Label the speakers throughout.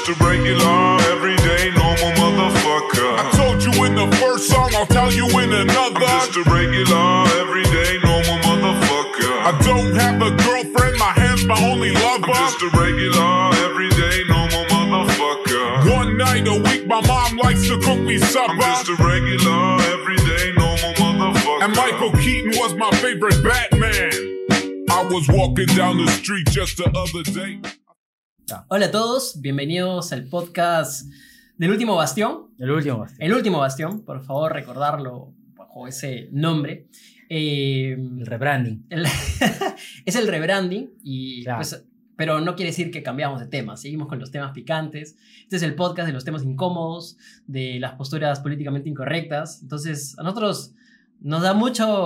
Speaker 1: just a regular, everyday, normal motherfucker.
Speaker 2: I told you in the first song, I'll tell you in another.
Speaker 1: I'm just a regular, everyday, normal motherfucker.
Speaker 2: I don't have a girlfriend, my hand's my only lover.
Speaker 1: I'm just a regular, everyday, normal motherfucker.
Speaker 2: One night a week, my mom likes to cook me supper.
Speaker 1: I'm just a regular, everyday, normal motherfucker.
Speaker 2: And Michael Keaton was my favorite Batman. I was walking down the street just the other day.
Speaker 3: Hola a todos, bienvenidos al podcast del Último Bastión.
Speaker 4: El último bastión.
Speaker 3: El Último Bastión, por favor recordarlo bajo ese nombre.
Speaker 4: El rebranding.
Speaker 3: Es el rebranding, y,
Speaker 4: claro.
Speaker 3: pues, pero no quiere decir que cambiamos de tema. Seguimos con los temas picantes. Este es el podcast de los temas incómodos, de las posturas políticamente incorrectas. Entonces a nosotros nos da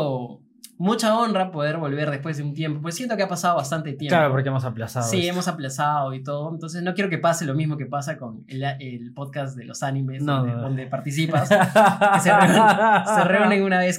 Speaker 3: mucha honra poder volver después de un tiempo, pues siento que ha pasado bastante tiempo.
Speaker 4: Claro, porque hemos aplazado.
Speaker 3: Sí,
Speaker 4: esto.
Speaker 3: hemos aplazado y todo. Entonces no quiero que pase lo mismo que pasa con el podcast de los animes,
Speaker 4: No,
Speaker 3: donde participas. Que se reúnen una vez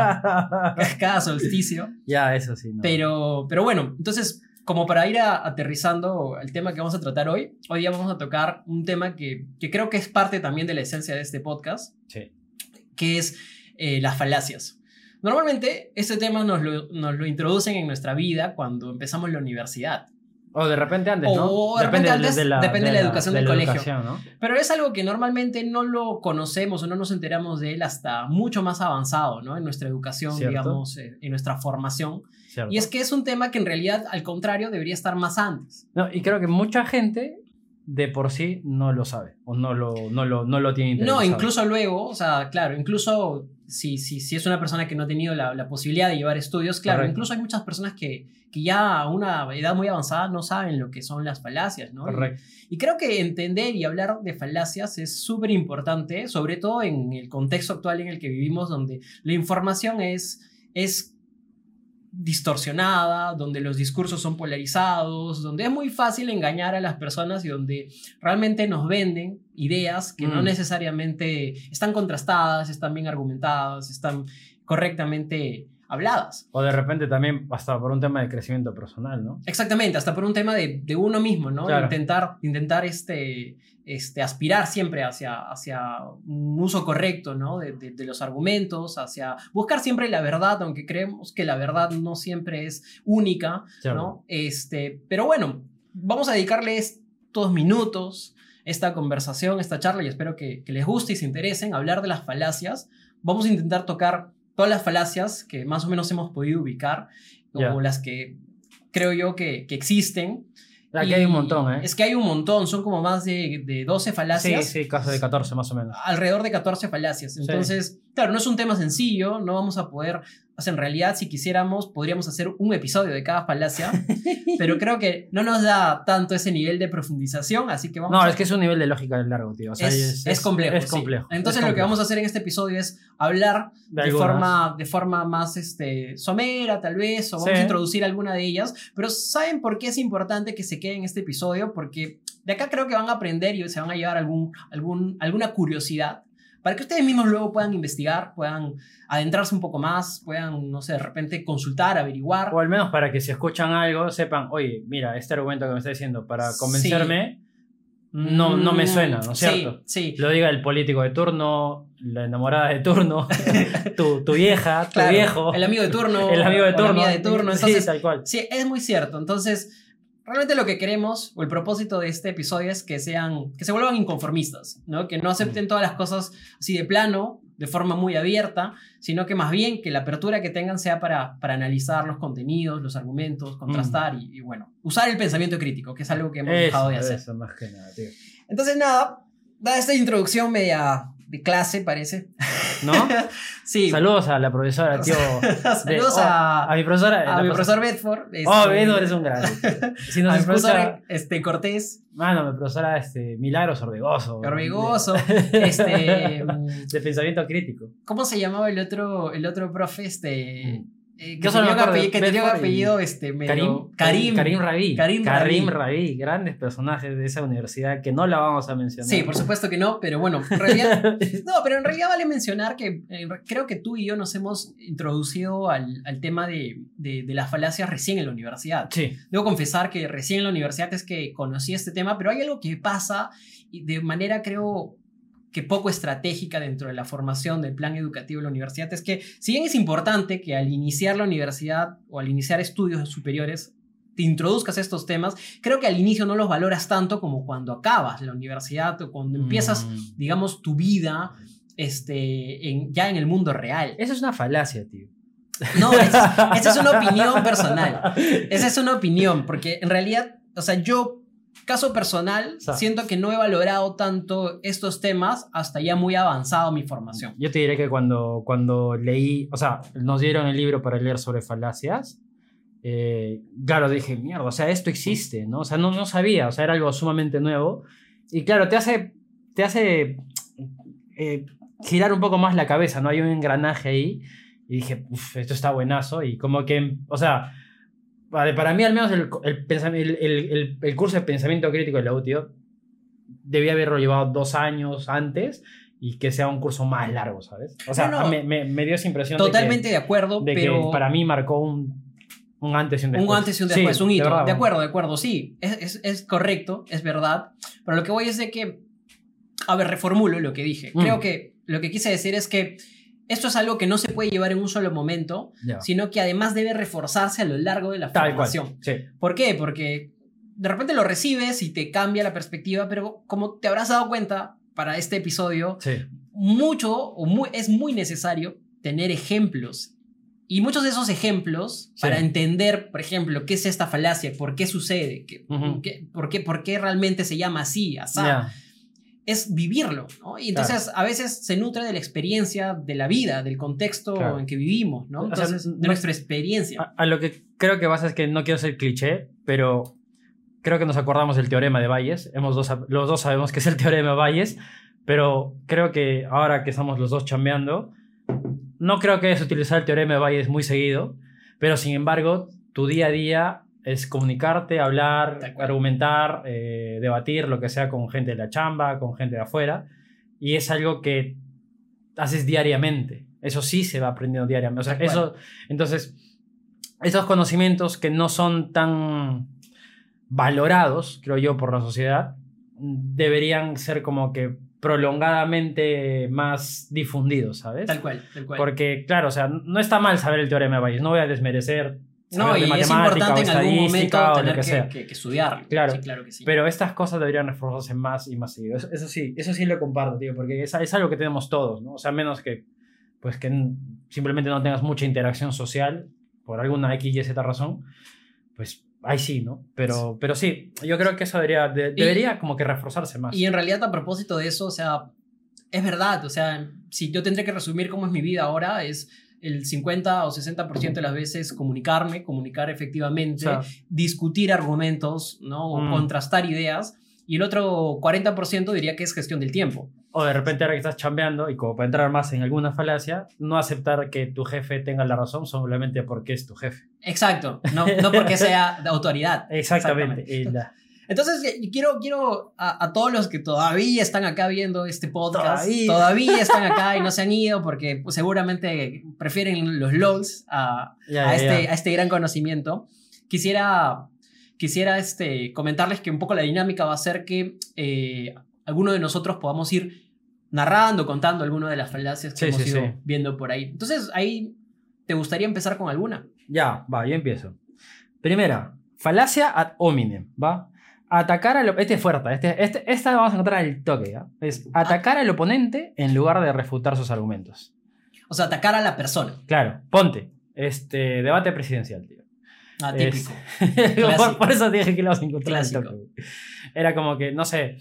Speaker 3: cada solsticio.
Speaker 4: Ya, eso sí. No.
Speaker 3: Pero bueno, entonces, como para ir aterrizando el tema que vamos a tratar hoy día vamos a tocar un tema que creo que es parte también de la esencia de este podcast,
Speaker 4: Sí.
Speaker 3: que es las falacias. Normalmente este tema nos lo introducen en nuestra vida cuando empezamos la universidad.
Speaker 4: O de repente antes, ¿no?
Speaker 3: O de repente antes, depende de la educación del colegio.
Speaker 4: ¿No?
Speaker 3: Pero es algo que normalmente no lo conocemos o no nos enteramos de él hasta mucho más avanzado, ¿no? En nuestra educación,
Speaker 4: ¿Cierto?
Speaker 3: digamos, en nuestra formación.
Speaker 4: Cierto.
Speaker 3: Y es que es un tema que en realidad, al contrario, debería estar más antes.
Speaker 4: No, y creo que mucha gente de por sí no lo sabe. O no lo tiene interesado.
Speaker 3: No, incluso luego, o sea, claro, incluso si es una persona que no ha tenido la posibilidad de llevar estudios, claro,
Speaker 4: Correcto.
Speaker 3: incluso hay muchas personas que ya a una edad muy avanzada no saben lo que son las falacias, ¿no?
Speaker 4: Correcto.
Speaker 3: Y creo que entender y hablar de falacias es súper importante, sobre todo en el contexto actual en el que vivimos, donde la información es distorsionada, donde los discursos son polarizados, donde es muy fácil engañar a las personas y donde realmente nos venden ideas que no necesariamente están contrastadas, están bien argumentadas, están correctamente habladas.
Speaker 4: O de repente también hasta por un tema de crecimiento personal, ¿no?
Speaker 3: Exactamente, hasta por un tema de uno mismo, ¿no?
Speaker 4: Claro.
Speaker 3: Intentar aspirar siempre hacia un uso correcto, ¿no? de los argumentos, hacia buscar siempre la verdad, aunque creemos que la verdad no siempre es única, ¿no? Pero bueno, vamos a dedicarle estos minutos, esta conversación, esta charla, y espero que les guste y se interesen, hablar de las falacias. Vamos a intentar tocar todas las falacias que más o menos hemos podido ubicar, o las que creo yo que existen.
Speaker 4: Aquí hay un montón, ¿eh?
Speaker 3: Es que hay un montón, son como más de 12 falacias.
Speaker 4: Sí, casi de 14 más o menos.
Speaker 3: Alrededor de 14 falacias. Entonces, claro, no es un tema sencillo, no vamos a poder, o sea, en realidad, si quisiéramos, podríamos hacer un episodio de cada falacia, pero creo que no nos da tanto ese nivel de profundización, así que vamos
Speaker 4: es que es un nivel de lógica largo, tío. O sea,
Speaker 3: es complejo.
Speaker 4: Es complejo.
Speaker 3: Sí. Entonces,
Speaker 4: es complejo.
Speaker 3: lo que vamos a hacer en este episodio es hablar de forma más somera, tal vez, o vamos a introducir alguna de ellas, pero ¿saben por qué es importante que se quede en este episodio? Porque de acá creo que van a aprender y se van a llevar alguna curiosidad para que ustedes mismos luego puedan investigar, puedan adentrarse un poco más, puedan, no sé, de repente consultar, averiguar.
Speaker 4: O al menos para que si escuchan algo sepan, oye, mira, este argumento que me está diciendo para convencerme no me suena, ¿no es cierto?
Speaker 3: Sí.
Speaker 4: Lo diga el político de turno, la enamorada de turno, tu vieja, tu
Speaker 3: claro,
Speaker 4: viejo.
Speaker 3: el amigo de turno.
Speaker 4: El amigo de turno.
Speaker 3: La amiga de turno. Entonces,
Speaker 4: sí, tal cual.
Speaker 3: Sí, es muy cierto. Entonces, realmente lo que queremos, o el propósito de este episodio es que se vuelvan inconformistas, ¿no? Que no acepten todas las cosas así de plano, de forma muy abierta, sino que más bien que la apertura que tengan sea para analizar los contenidos, los argumentos, contrastar y bueno, usar el pensamiento crítico, que es algo que hemos dejado de hacer.
Speaker 4: Eso, más que nada, tío.
Speaker 3: Entonces, nada, da esta introducción media de clase, parece.
Speaker 4: ¿No?
Speaker 3: Sí.
Speaker 4: Saludos a la profesora, tío.
Speaker 3: Saludos a
Speaker 4: mi profesora.
Speaker 3: A mi profesor Bedford.
Speaker 4: Bedford es un grande. Si nos
Speaker 3: a mi
Speaker 4: escucha,
Speaker 3: profesor Cortés.
Speaker 4: Mano, mi profesora Milagros Orbegoso.
Speaker 3: Orbegoso.
Speaker 4: De pensamiento crítico.
Speaker 3: ¿Cómo se llamaba el otro profe? que tenía un apellido medio...
Speaker 4: Karim Rabí.
Speaker 3: Karim
Speaker 4: Rabí, grandes personajes de esa universidad que no la vamos a mencionar.
Speaker 3: Sí, por supuesto que no, pero bueno, en realidad... No, pero en realidad vale mencionar que creo que tú y yo nos hemos introducido al tema de las falacias recién en la universidad.
Speaker 4: Sí.
Speaker 3: Debo confesar que recién en la universidad es que conocí este tema, pero hay algo que pasa de manera, creo, que poco estratégica dentro de la formación del plan educativo de la universidad, es que si bien es importante que al iniciar la universidad o al iniciar estudios superiores te introduzcas estos temas, creo que al inicio no los valoras tanto como cuando acabas la universidad o cuando empiezas, digamos, tu vida ya en el mundo real.
Speaker 4: Eso es una falacia, tío.
Speaker 3: No, esa es una opinión personal. Esa es una opinión, porque en realidad, o sea, yo... Caso personal, siento que no he valorado tanto estos temas hasta ya muy avanzado mi formación.
Speaker 4: Yo te diré que cuando leí, o sea, nos dieron el libro para leer sobre falacias, claro, dije, mierda, o sea, esto existe, ¿no? O sea, no sabía, o sea, era algo sumamente nuevo. Y claro, te hace girar un poco más la cabeza, ¿no? Hay un engranaje ahí. Y dije, esto está buenazo. Y como que, o sea... Para mí, al menos, el curso de pensamiento crítico de la UTIO debía haberlo llevado 2 años antes y que sea un curso más largo, ¿sabes? O sea, no. Me dio esa impresión.
Speaker 3: Totalmente de acuerdo, pero...
Speaker 4: que para mí marcó un antes y un después.
Speaker 3: Un antes y un después,
Speaker 4: sí,
Speaker 3: un hito. De acuerdo, sí. Es correcto, es verdad. Pero lo que voy es de que... A ver, reformulo lo que dije. Creo que lo que quise decir es que esto es algo que no se puede llevar en un solo momento, sino que además debe reforzarse a lo largo de la formación.
Speaker 4: Sí.
Speaker 3: ¿Por qué? Porque de repente lo recibes y te cambia la perspectiva, pero como te habrás dado cuenta para este episodio, es muy necesario tener ejemplos. Y muchos de esos ejemplos, para entender, por ejemplo, qué es esta falacia, por qué sucede, por qué realmente se llama así, es vivirlo, ¿no? Y entonces a veces se nutre de la experiencia de la vida, del contexto en que vivimos, ¿no? Entonces, de nuestra experiencia.
Speaker 4: A lo que creo que pasa es que no quiero ser cliché, pero creo que nos acordamos del teorema de Bayes. Los dos sabemos que es el teorema de Bayes, pero creo que ahora que estamos los dos chambeando, no creo que es utilizar el teorema de Bayes muy seguido, pero sin embargo, tu día a día es comunicarte, hablar, argumentar, debatir, lo que sea, con gente de la chamba, con gente de afuera. Y es algo que haces diariamente. Eso sí se va aprendiendo diariamente. O sea, entonces, esos conocimientos que no son tan valorados, creo yo, por la sociedad, deberían ser como que prolongadamente más difundidos, ¿sabes?
Speaker 3: Tal cual.
Speaker 4: Porque, claro, o sea, no está mal saber el teorema de Bayes. No voy a desmerecer...
Speaker 3: No, y es importante en algún momento tener que estudiarlo.
Speaker 4: Claro,
Speaker 3: sí, claro que sí.
Speaker 4: Pero estas cosas deberían reforzarse más y más seguido. Eso sí lo comparto, tío, porque es algo que tenemos todos, ¿no? O sea, menos que simplemente no tengas mucha interacción social por alguna X, Y, Z razón, pues ahí sí, ¿no? Pero sí, yo creo que eso debería como que reforzarse más.
Speaker 3: Y en realidad, a propósito de eso, o sea, es verdad, o sea, si yo tendré que resumir cómo es mi vida ahora, es... el 50 o 60% de las veces comunicar efectivamente, discutir argumentos, ¿no? O contrastar ideas, y el otro 40% diría que es gestión del tiempo.
Speaker 4: O de repente ahora que estás chambeando y como para entrar más en alguna falacia, no aceptar que tu jefe tenga la razón solamente porque es tu jefe.
Speaker 3: Exacto, no porque sea de autoridad.
Speaker 4: Exactamente.
Speaker 3: Entonces, quiero a todos los que todavía están acá viendo este podcast, todavía están acá y no se han ido porque pues, seguramente prefieren los LOLs a este gran conocimiento. Quisiera comentarles que un poco la dinámica va a ser que alguno de nosotros podamos ir narrando, contando algunas de las falacias que hemos ido viendo por ahí. Entonces, ahí, ¿te gustaría empezar con alguna?
Speaker 4: Ya, va, yo empiezo. Primera, falacia ad hominem, ¿va? Atacar al... Este es fuerte. Esta vamos a encontrar al toque, ¿ya? Es atacar al oponente en lugar de refutar sus argumentos.
Speaker 3: O sea, atacar a la persona.
Speaker 4: Claro. Ponte. Debate presidencial, tío.
Speaker 3: Típico.
Speaker 4: Por eso dije que lo vas a encontrar al toque. Era como que, no sé...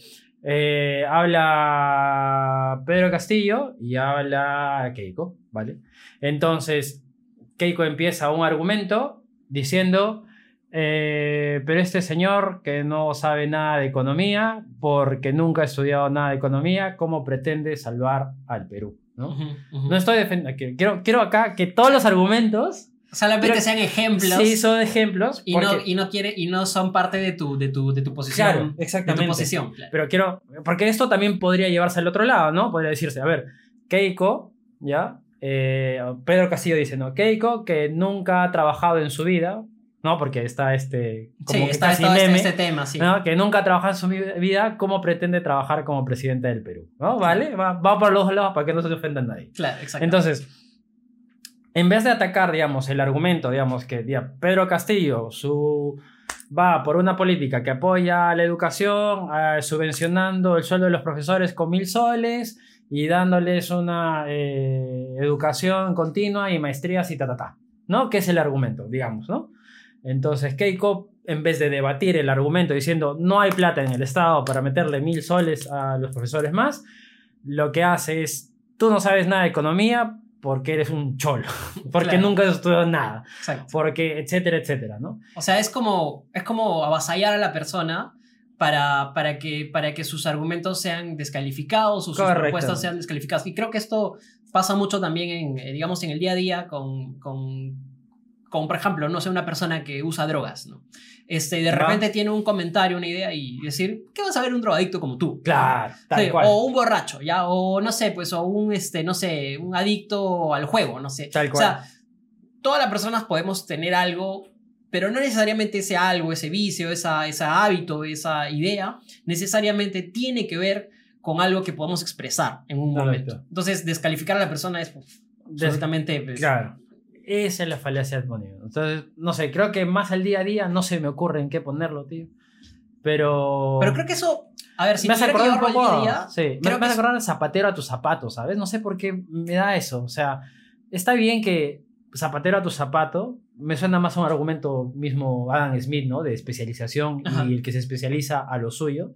Speaker 4: habla Pedro Castillo y habla Keiko, ¿vale? Entonces, Keiko empieza un argumento diciendo... pero este señor que no sabe nada de economía porque nunca ha estudiado nada de economía, ¿cómo pretende salvar al Perú? ¿No? No estoy defendiendo, quiero acá que todos los argumentos
Speaker 3: Solamente
Speaker 4: Pero-
Speaker 3: sean ejemplos.
Speaker 4: Sí, son ejemplos.
Speaker 3: Y no son parte de tu posición.
Speaker 4: Claro, exactamente.
Speaker 3: De tu posición, claro.
Speaker 4: Pero porque esto también podría llevarse al otro lado, ¿no? Podría decirse, a ver, Keiko, ¿ya? Pedro Castillo dice, ¿no? Keiko, que nunca ha trabajado en su vida, ¿no? Porque está como
Speaker 3: Sí,
Speaker 4: que
Speaker 3: está
Speaker 4: casi
Speaker 3: todo
Speaker 4: meme,
Speaker 3: este tema, sí.
Speaker 4: ¿no? Que nunca ha trabajado en su vida, ¿cómo pretende trabajar como presidente del Perú? ¿No? ¿Vale? Va por los dos lados para que no se ofenda a nadie.
Speaker 3: Claro, exacto.
Speaker 4: Entonces, en vez de atacar, digamos, el argumento, digamos, que Pedro Castillo va por una política que apoya la educación, subvencionando el sueldo de los profesores con 1.000 soles y dándoles una educación continua y maestrías y ¿no? Que es el argumento, digamos, ¿no? Entonces, Keiko, en vez de debatir el argumento diciendo no hay plata en el Estado para meterle 1.000 soles a los profesores más, lo que hace es, tú no sabes nada de economía porque eres un cholo, porque
Speaker 3: Claro.
Speaker 4: nunca has estudiado nada,
Speaker 3: Exacto.
Speaker 4: porque etcétera, etcétera, ¿no?
Speaker 3: O sea, es como avasallar a la persona para que sus argumentos sean descalificados o sus
Speaker 4: Correcto.
Speaker 3: propuestas sean descalificadas. Y creo que esto pasa mucho también digamos, en el día a día con, por ejemplo, no sé, una persona que usa drogas, ¿no? De repente tiene un comentario, una idea y decir, ¿qué vas a ver un drogadicto como tú?
Speaker 4: Claro, tal
Speaker 3: Sí,
Speaker 4: cual.
Speaker 3: o un borracho, ¿ya? O no sé, pues, o un, no sé, un adicto al juego, no sé.
Speaker 4: Tal
Speaker 3: O
Speaker 4: cual.
Speaker 3: sea, todas las personas podemos tener algo, pero no necesariamente ese algo, ese vicio, ese hábito, esa idea, necesariamente tiene que ver con algo que podamos expresar en un
Speaker 4: Correcto.
Speaker 3: momento. Entonces, descalificar a la persona es absolutamente... pues,
Speaker 4: Claro. Esa es la falacia del monólogo. Entonces, no sé, creo que más al día a día no se me ocurre en qué ponerlo, tío. Pero
Speaker 3: creo que eso... A ver, si
Speaker 4: me hace
Speaker 3: tuviera que
Speaker 4: acordar un
Speaker 3: llevarlo al
Speaker 4: poco.
Speaker 3: día a día,
Speaker 4: Sí,
Speaker 3: creo
Speaker 4: me hace
Speaker 3: que
Speaker 4: acordar al zapatero a tus zapatos, ¿sabes? No sé por qué me da eso. O sea, está bien que zapatero a tu zapato me suena más a un argumento mismo Adam Smith, ¿no? De especialización.
Speaker 3: Ajá.
Speaker 4: Y el que se especializa a lo suyo.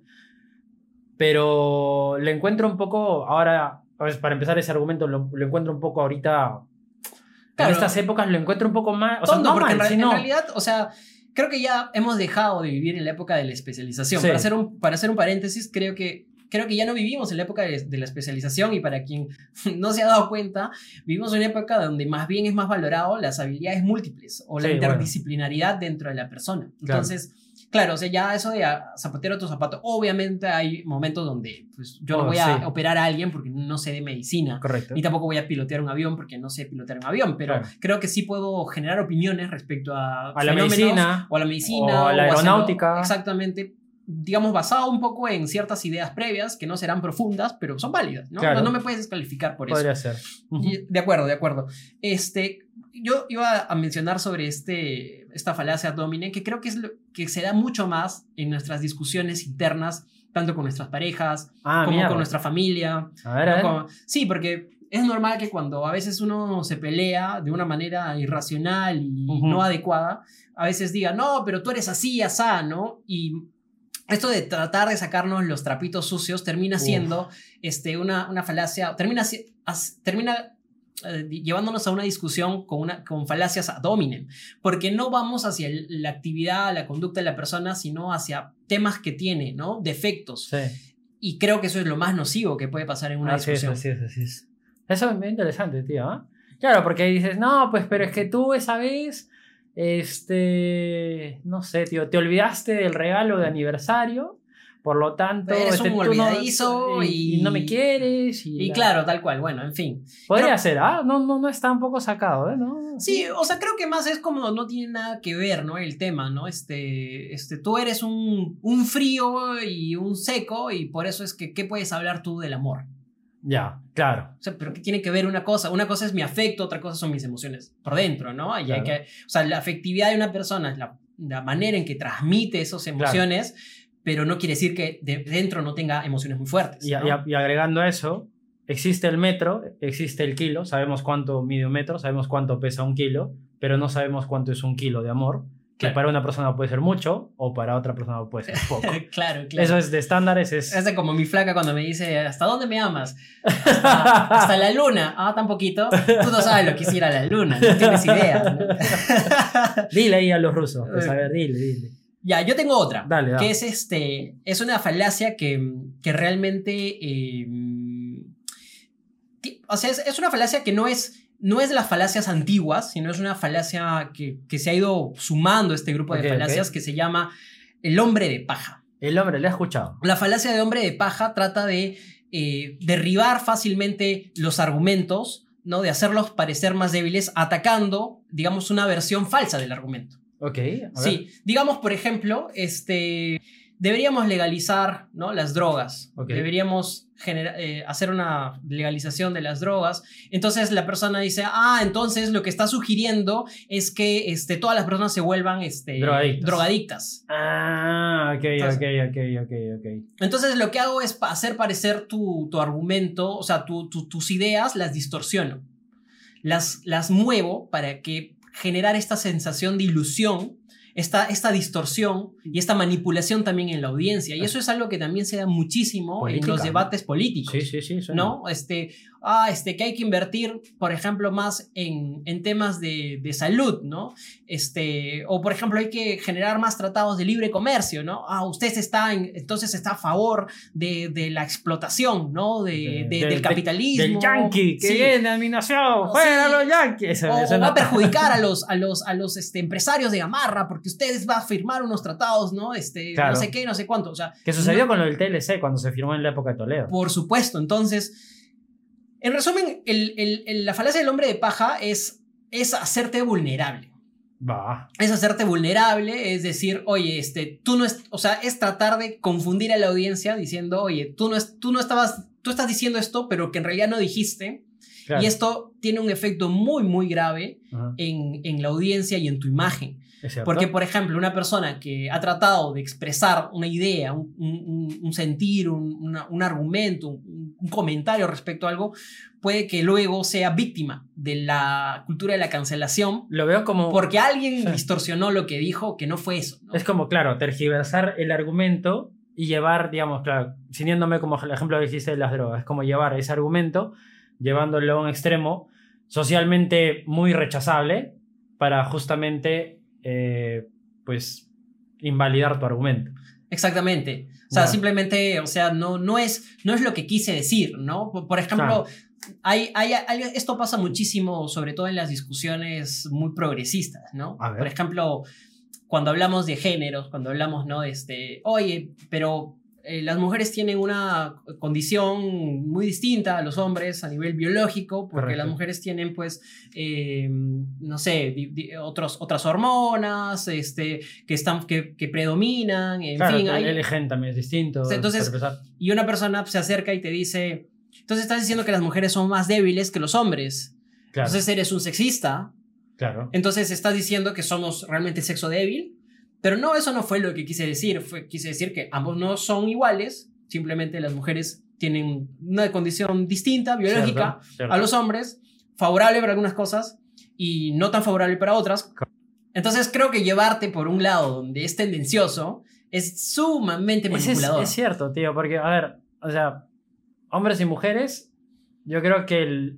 Speaker 4: Pero le encuentro un poco ahora, pues, para empezar ese argumento, lo encuentro un poco ahorita.
Speaker 3: Claro.
Speaker 4: En estas épocas lo encuentro un poco más. O sea,
Speaker 3: tonto,
Speaker 4: no
Speaker 3: porque
Speaker 4: mal,
Speaker 3: en
Speaker 4: sino-
Speaker 3: realidad, o sea, creo que ya hemos dejado de vivir en la época de la especialización.
Speaker 4: Sí.
Speaker 3: Para hacer un paréntesis, creo que ya no vivimos en la época de la especialización y para quien no se ha dado cuenta, vivimos en una época donde más bien es más valorado las habilidades múltiples o la
Speaker 4: Sí,
Speaker 3: interdisciplinaridad dentro de la persona. Entonces, claro, o sea, ya eso de zapatero a tu zapato, obviamente hay momentos donde pues, yo no voy a
Speaker 4: sí.
Speaker 3: operar a alguien porque no sé de medicina.
Speaker 4: Correcto.
Speaker 3: Ni tampoco voy a pilotear un avión porque no sé pilotear un avión, pero
Speaker 4: Claro.
Speaker 3: creo que sí puedo generar opiniones respecto a
Speaker 4: A la
Speaker 3: fenómenos,
Speaker 4: medicina,
Speaker 3: o a la medicina,
Speaker 4: o a la
Speaker 3: hacerlo-
Speaker 4: aeronáutica.
Speaker 3: exactamente, digamos, basado un poco en ciertas ideas previas que no serán profundas, pero son válidas, ¿no?
Speaker 4: Claro.
Speaker 3: No me puedes descalificar por
Speaker 4: Podría
Speaker 3: eso.
Speaker 4: ser. Ujú.
Speaker 3: De acuerdo, de acuerdo. Yo iba a mencionar sobre esta falacia domine, que creo que es lo que se da mucho más en nuestras discusiones internas, tanto con nuestras parejas, como
Speaker 4: mierda.
Speaker 3: con nuestra familia.
Speaker 4: A ver, a
Speaker 3: ¿no?
Speaker 4: ver.
Speaker 3: Sí, porque es normal que cuando a veces uno se pelea de una manera irracional y
Speaker 4: Ujú.
Speaker 3: no adecuada, a veces diga, no, pero tú eres así, asá, ¿no? Y esto de tratar de sacarnos los trapitos sucios termina siendo una falacia, termina llevándonos a una discusión con falacias ad hominem, porque no vamos hacia la actividad, la conducta de la persona, sino hacia temas que tiene, ¿no? Defectos.
Speaker 4: Sí.
Speaker 3: Y creo que eso es lo más nocivo que puede pasar en una
Speaker 4: Así es,
Speaker 3: discusión.
Speaker 4: así es, así es. Eso es muy interesante, tío. ¿Eh? Claro, porque ahí dices, no, pues, pero es que tú esa vez, no sé, tío, te olvidaste del regalo de aniversario, por lo tanto,
Speaker 3: Eres un
Speaker 4: tú
Speaker 3: olvidadizo
Speaker 4: y no me quieres.
Speaker 3: Y claro, tal cual, bueno, en fin.
Speaker 4: Podría
Speaker 3: Pero-
Speaker 4: ser, ¿ah? No está un poco sacado, ¿eh? ¿No?
Speaker 3: Sí, o sea, creo que más es como no tiene nada que ver, ¿no? El tema, ¿no? Tú eres un frío y un seco y por eso es que, ¿qué puedes hablar tú del amor?
Speaker 4: Ya, claro.
Speaker 3: O sea, pero ¿qué tiene que ver una cosa? Una cosa es mi afecto, otra cosa son mis emociones por dentro, ¿no? Y hay
Speaker 4: Claro.
Speaker 3: o sea, la afectividad de una persona es la manera en que transmite esas emociones, pero no quiere decir que de dentro no tenga emociones muy fuertes.
Speaker 4: Y,
Speaker 3: ¿no?
Speaker 4: y agregando a eso, existe el metro, existe el kilo, sabemos cuánto mide un metro, sabemos cuánto pesa un kilo, pero no sabemos cuánto es un kilo de amor, que
Speaker 3: Claro.
Speaker 4: para una persona puede ser mucho o para otra persona puede ser poco.
Speaker 3: Claro.
Speaker 4: Eso es de estándares,
Speaker 3: Es de como mi flaca cuando me dice, ¿hasta dónde me amas? Hasta la luna. Ah, tan poquito. Tú no sabes lo que hiciera la luna, no tienes idea. ¿no?
Speaker 4: Dile ahí a los rusos, pues a ver, dile.
Speaker 3: Ya, yo tengo otra.
Speaker 4: Dale, dale.
Speaker 3: Que es una falacia que realmente... o sea, es una falacia que no es no es de las falacias antiguas, sino es una falacia que se ha ido sumando a este grupo de falacias que se llama el hombre de paja.
Speaker 4: El hombre, le he escuchado.
Speaker 3: La falacia de hombre de paja trata de derribar fácilmente los argumentos, ¿no? De hacerlos parecer más débiles atacando, digamos, una versión falsa del argumento.
Speaker 4: Ok.
Speaker 3: Sí, digamos, por ejemplo, deberíamos legalizar, ¿no? Las drogas.
Speaker 4: Okay.
Speaker 3: Deberíamos hacer una legalización de las drogas. Entonces la persona dice, entonces lo que está sugiriendo es que todas las personas se vuelvan drogadictas.
Speaker 4: Ok.
Speaker 3: Entonces lo que hago es hacer parecer tu argumento, o sea, tus ideas las distorsiono. Las muevo para que generar esta sensación de ilusión, esta distorsión y esta manipulación también en la audiencia. Y eso es algo que también se da muchísimo política, en los debates políticos.
Speaker 4: Sí.
Speaker 3: ¿No? Que hay que invertir, por ejemplo, más en temas de salud, ¿no? O, por ejemplo, hay que generar más tratados de libre comercio, ¿no? Usted entonces está a favor de la explotación, ¿no? Del capitalismo.
Speaker 4: Del yanqui, que viene a mi nación, fuera los yanquis.
Speaker 3: O va a perjudicar a los empresarios de Gamarra, porque ustedes van a firmar unos tratados, ¿no?
Speaker 4: Claro.
Speaker 3: No sé qué, no sé cuánto. O sea,
Speaker 4: que sucedió con lo del TLC cuando se firmó en la época de Toledo.
Speaker 3: Por supuesto. Entonces, en resumen, la falacia del hombre de paja es hacerte vulnerable. Es hacerte vulnerable, es decir, oye, tú no es, o sea, es tratar de confundir a la audiencia diciendo, oye, tú estás diciendo esto, pero que en realidad no dijiste. Claro. Y esto tiene un efecto muy, muy grave en la audiencia y en tu imagen. Porque, por ejemplo, una persona que ha tratado de expresar una idea, un sentir, un argumento, un comentario respecto a algo, puede que luego sea víctima de la cultura de la cancelación.
Speaker 4: Lo veo como...
Speaker 3: Porque alguien distorsionó lo que dijo, que no fue eso, ¿no?
Speaker 4: Es como, claro, tergiversar el argumento y llevar, digamos, claro, ciñéndome como el ejemplo que dijiste de las drogas, es como llevar ese argumento, llevándolo a un extremo socialmente muy rechazable para justamente pues invalidar tu argumento.
Speaker 3: Exactamente. O sea, simplemente, o sea, no es lo que quise decir, ¿no? Por ejemplo, esto pasa muchísimo, sobre todo en las discusiones muy progresistas, ¿no? Por ejemplo, cuando hablamos de géneros, cuando hablamos, ¿no? Oye, pero las mujeres tienen una condición muy distinta a los hombres a nivel biológico, porque correcto, las mujeres tienen, pues, no sé, otras hormonas que predominan, en
Speaker 4: claro,
Speaker 3: fin.
Speaker 4: El gen también es distinto.
Speaker 3: Entonces, y una persona se acerca y te dice, entonces estás diciendo que las mujeres son más débiles que los hombres. Claro. Entonces eres un sexista.
Speaker 4: Claro.
Speaker 3: Entonces estás diciendo que somos realmente sexo débil. Pero no, eso no fue lo que quise decir. Quise decir que ambos no son iguales. Simplemente las mujeres tienen una condición distinta, biológica, cierto. A los hombres, favorable para algunas cosas y no tan favorable para otras. Entonces creo que llevarte por un lado donde es tendencioso es sumamente manipulador.
Speaker 4: Es cierto, tío, porque, a ver, o sea, hombres y mujeres, yo creo que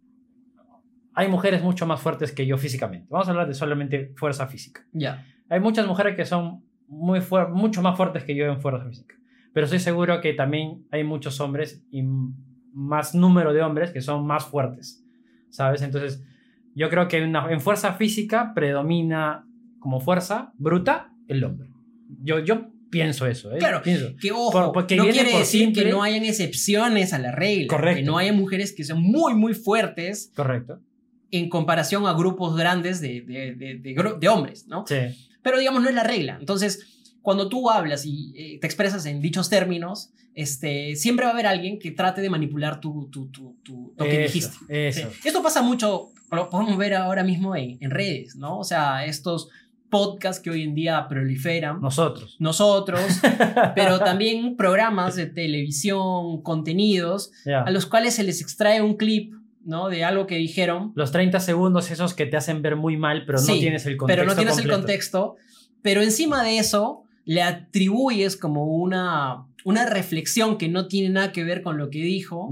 Speaker 4: hay mujeres mucho más fuertes que yo físicamente. Vamos a hablar de solamente fuerza física.
Speaker 3: Ya.
Speaker 4: Hay muchas mujeres que son mucho más fuertes que yo en fuerza física. Pero estoy seguro que también hay muchos hombres y más número de hombres que son más fuertes, ¿sabes? Entonces, yo creo que en fuerza física predomina como fuerza bruta el hombre. Yo pienso eso, ¿eh?
Speaker 3: Claro,
Speaker 4: pienso.
Speaker 3: que ojo, no quiere decir que no hayan excepciones a la regla.
Speaker 4: Correcto.
Speaker 3: Que no haya mujeres que son muy, muy fuertes.
Speaker 4: Correcto.
Speaker 3: En comparación a grupos grandes de hombres, ¿no?
Speaker 4: Sí.
Speaker 3: Pero digamos, no es la regla. Entonces, cuando tú hablas y te expresas en dichos términos, siempre va a haber alguien que trate de manipular lo que dijiste.
Speaker 4: Eso.
Speaker 3: ¿Sí? Esto pasa mucho, lo podemos ver ahora mismo en redes, ¿no? O sea, estos podcasts que hoy en día proliferan.
Speaker 4: Nosotros,
Speaker 3: pero también programas de televisión, contenidos, a los cuales se les extrae un clip, ¿no? De algo que dijeron.
Speaker 4: Los 30 segundos esos que te hacen ver muy mal, pero no tienes el contexto.
Speaker 3: Pero no tienes
Speaker 4: completo.
Speaker 3: El contexto. Pero encima de eso, le atribuyes como una reflexión que no tiene nada que ver con lo que dijo.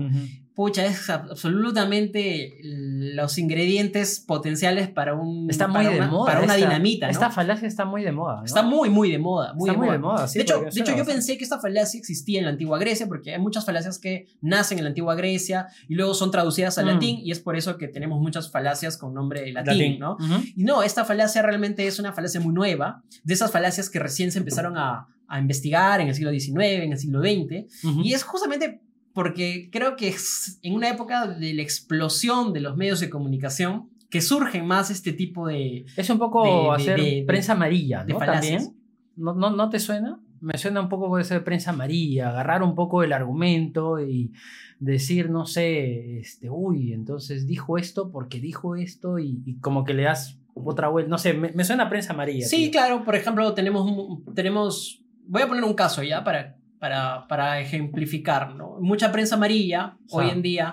Speaker 3: pucha, es absolutamente los ingredientes potenciales para
Speaker 4: Está muy de moda.
Speaker 3: para una
Speaker 4: esta-
Speaker 3: dinamita, ¿no?
Speaker 4: Esta falacia está muy de moda, ¿no?
Speaker 3: Está muy de moda.
Speaker 4: Está muy de moda, sí,
Speaker 3: de hecho,
Speaker 4: porque suena
Speaker 3: yo
Speaker 4: bastante.
Speaker 3: pensé que esta falacia existía en la antigua Grecia, porque hay muchas falacias que nacen en la antigua Grecia y luego son traducidas al latín, y es por eso que tenemos muchas falacias con nombre latín, ¿no?
Speaker 4: Ujú.
Speaker 3: Y no, esta falacia realmente es una falacia muy nueva, de esas falacias que recién se empezaron a investigar en el siglo XIX, en el siglo XX,
Speaker 4: Ujú.
Speaker 3: y es justamente porque creo que es en una época de la explosión de los medios de comunicación que surgen más este tipo de...
Speaker 4: Es un poco
Speaker 3: de-
Speaker 4: hacer
Speaker 3: de-
Speaker 4: prensa amarilla,
Speaker 3: de
Speaker 4: ¿no?
Speaker 3: falacias.
Speaker 4: También. ¿No te suena? Me suena un poco con ese de prensa amarilla, agarrar un poco el argumento y decir, no sé, uy, entonces dijo esto porque dijo esto y como que le das otra vuelta. No sé, me suena a prensa amarilla.
Speaker 3: Sí,
Speaker 4: tío.
Speaker 3: claro, por ejemplo, tenemos voy a poner un caso ya para ejemplificar, ¿no? Mucha prensa amarilla hoy en día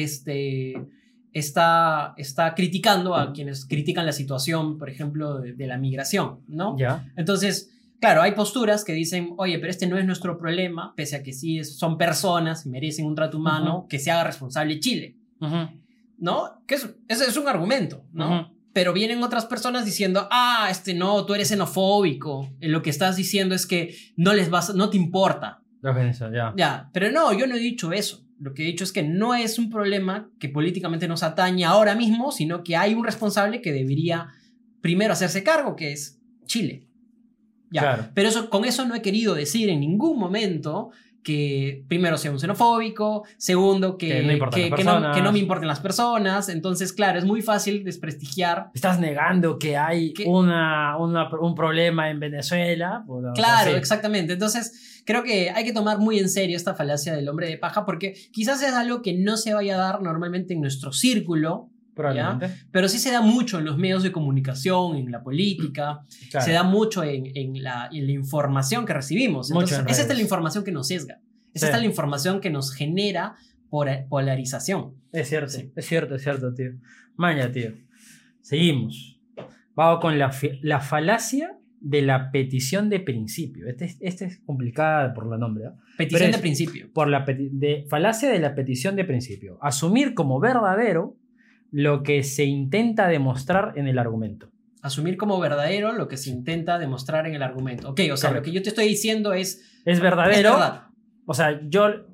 Speaker 3: está criticando a quienes critican la situación, por ejemplo, de la migración, ¿no?
Speaker 4: Ya.
Speaker 3: Entonces, claro, hay posturas que dicen, oye, pero este no es nuestro problema, pese a que sí son personas, merecen un trato humano, que se haga responsable Chile,
Speaker 4: Ujú.
Speaker 3: ¿no? Que ese es un argumento, ¿no?
Speaker 4: Ujú.
Speaker 3: Pero vienen otras personas diciendo, no, tú eres xenofóbico, lo que estás diciendo es que no te importa.
Speaker 4: Ya.
Speaker 3: Ya, pero no, yo no he dicho eso. Lo que he dicho es que no es un problema que políticamente nos atañe ahora mismo, sino que hay un responsable que debería primero hacerse cargo, que es Chile. Ya,
Speaker 4: Claro.
Speaker 3: pero con eso no he querido decir en ningún momento que primero sea un xenofóbico, segundo que
Speaker 4: no importan las
Speaker 3: que
Speaker 4: personas.
Speaker 3: no me importen las personas. Entonces, claro, es muy fácil desprestigiar.
Speaker 4: ¿Estás negando que hay
Speaker 3: ¿Qué?
Speaker 4: un problema en Venezuela? Pues, o sea,
Speaker 3: Claro,
Speaker 4: sí.
Speaker 3: exactamente. Entonces, creo que hay que tomar muy en serio esta falacia del hombre de paja, porque quizás es algo que no se vaya a dar normalmente en nuestro círculo,
Speaker 4: Probablemente.
Speaker 3: pero sí se da mucho en los medios de comunicación, en la política,
Speaker 4: Claro.
Speaker 3: se da mucho en la información que recibimos.
Speaker 4: Mucho
Speaker 3: Entonces,
Speaker 4: en
Speaker 3: es esta
Speaker 4: redes.
Speaker 3: la información que nos sesga. Es
Speaker 4: Sí.
Speaker 3: esta la información que nos genera polarización.
Speaker 4: Es cierto,
Speaker 3: Sí.
Speaker 4: es cierto, tío. Maña, tío. Seguimos. Vamos con la falacia de la petición de principio. Este es complicada por el nombre, ¿no?
Speaker 3: Petición
Speaker 4: Pero
Speaker 3: de
Speaker 4: es-
Speaker 3: principio.
Speaker 4: Por falacia de la petición de principio. Asumir como verdadero lo que se intenta demostrar en el argumento.
Speaker 3: Asumir como verdadero lo que se intenta demostrar en el argumento. Ok, o sea,
Speaker 4: Correcto.
Speaker 3: lo que yo te estoy diciendo es
Speaker 4: Es verdadero.
Speaker 3: es verdad.
Speaker 4: O sea,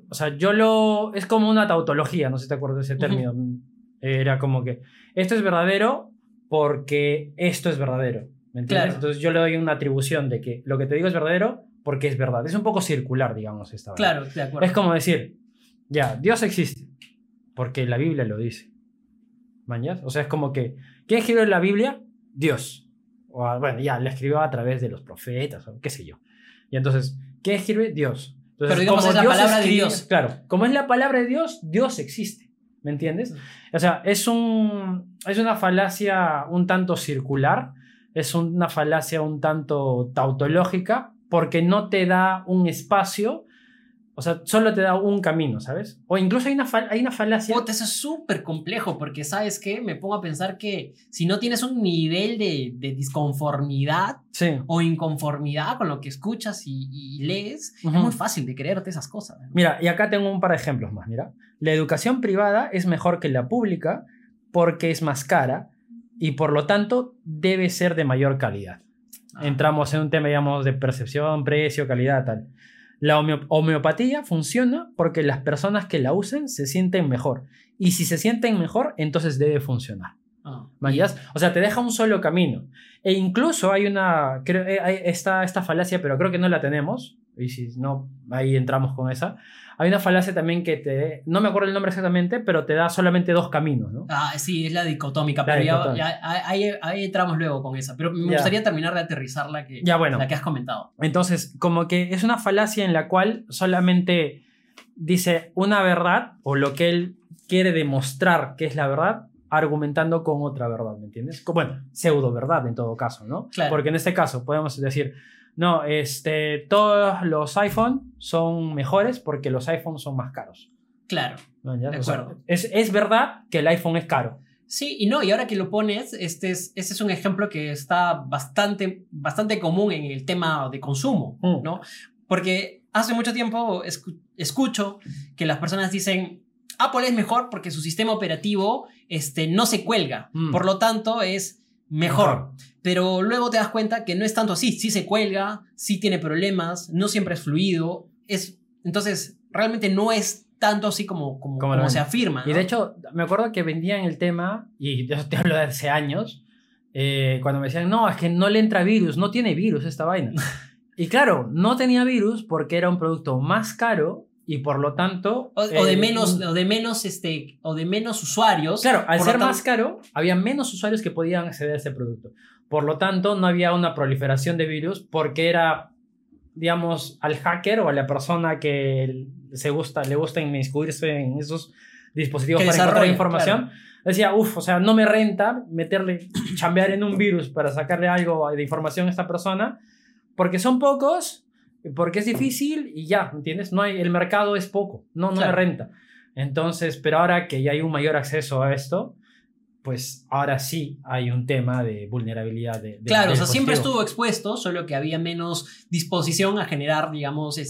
Speaker 4: es como una tautología, no sé si te acuerdas de ese término. Era como que esto es verdadero porque esto es verdadero. ¿Me entiendes?
Speaker 3: Claro.
Speaker 4: Entonces yo le doy una atribución de que lo que te digo es verdadero porque es verdad. Es un poco circular, digamos, esta verdad.
Speaker 3: Claro, de acuerdo.
Speaker 4: Es como decir, ya, Dios existe porque la Biblia lo dice. ¿Mañas? O sea, es como que, ¿quién escribió la Biblia? Dios. O, bueno, ya, la escribió a través de los profetas o qué sé yo. Y entonces, ¿quién escribe? Dios. Entonces,
Speaker 3: Pero digamos,
Speaker 4: como
Speaker 3: es la
Speaker 4: Dios
Speaker 3: palabra de
Speaker 4: escribe-
Speaker 3: Dios.
Speaker 4: Claro, como es la palabra de Dios, Dios existe. ¿Me entiendes? O sea, es una falacia un tanto circular, es una falacia un tanto tautológica, porque no te da un espacio, o sea, solo te da un camino, ¿sabes? O incluso hay una falacia...
Speaker 3: Puta, eso es súper complejo porque, ¿sabes qué? Me pongo a pensar que si no tienes un nivel de disconformidad
Speaker 4: Sí.
Speaker 3: o inconformidad con lo que escuchas y lees,
Speaker 4: Ujú.
Speaker 3: es muy fácil de creerte esas cosas. ¿no?
Speaker 4: Mira, y acá tengo un par de ejemplos más, mira. La educación privada es mejor que la pública porque es más cara y por lo tanto debe ser de mayor calidad. Entramos en un tema, digamos, de percepción, precio, calidad, tal. La homeopatía funciona porque las personas que la usen se sienten mejor. Y si se sienten mejor, entonces debe funcionar.
Speaker 3: Ah.
Speaker 4: ¿Mañas? O sea, te deja un solo camino. E incluso hay esta falacia, pero creo que no la tenemos. Y si no, ahí entramos con esa. Hay una falacia también que no me acuerdo el nombre exactamente, pero te da solamente dos caminos, ¿no?
Speaker 3: Sí, es la dicotómica,
Speaker 4: La
Speaker 3: pero
Speaker 4: dicotómica.
Speaker 3: ahí entramos luego con esa. Pero me
Speaker 4: Ya.
Speaker 3: gustaría terminar de aterrizar la que has comentado.
Speaker 4: Entonces, como que es una falacia en la cual solamente dice una verdad o lo que él quiere demostrar que es la verdad, argumentando con otra verdad, ¿me entiendes? Bueno, pseudo verdad en todo caso, ¿no?
Speaker 3: Claro.
Speaker 4: Porque en este caso podemos decir, no, todos los iPhone son mejores porque los iPhones son más caros.
Speaker 3: Claro.
Speaker 4: ¿No? ¿Ya?
Speaker 3: De
Speaker 4: O sea,
Speaker 3: acuerdo.
Speaker 4: es verdad que el iPhone es caro.
Speaker 3: Sí, y no, y ahora que lo pones, este es un ejemplo que está bastante común en el tema de consumo, ¿no? Porque hace mucho tiempo escucho que las personas dicen, Apple es mejor porque su sistema operativo no se cuelga, por lo tanto es mejor. Pero luego te das cuenta que no es tanto así, sí se cuelga, sí tiene problemas, no siempre es fluido, entonces realmente no es tanto así como se afirma, ¿no?
Speaker 4: Y de hecho, me acuerdo que vendían el tema, y yo te hablo de hace años, cuando me decían, no, es que no le entra virus, no tiene virus esta vaina. Y claro, no tenía virus porque era un producto más caro y por lo tanto...
Speaker 3: O de menos usuarios.
Speaker 4: Claro, al ser más caro, había menos usuarios que podían acceder a ese producto. Por lo tanto, no había una proliferación de virus porque era, digamos, al hacker o a la persona que le gusta inmiscuirse en esos dispositivos para encontrar información, claro. Decía, o sea, no me renta chambear en un virus para sacarle algo de información a esta persona, porque son pocos, porque es difícil y ya, ¿entiendes? El mercado es poco, no me renta. Entonces, pero ahora que ya hay un mayor acceso a esto, pues ahora sí hay un tema de vulnerabilidad
Speaker 3: claro, o sea, siempre estuvo expuesto, solo que había menos disposición a generar, digamos,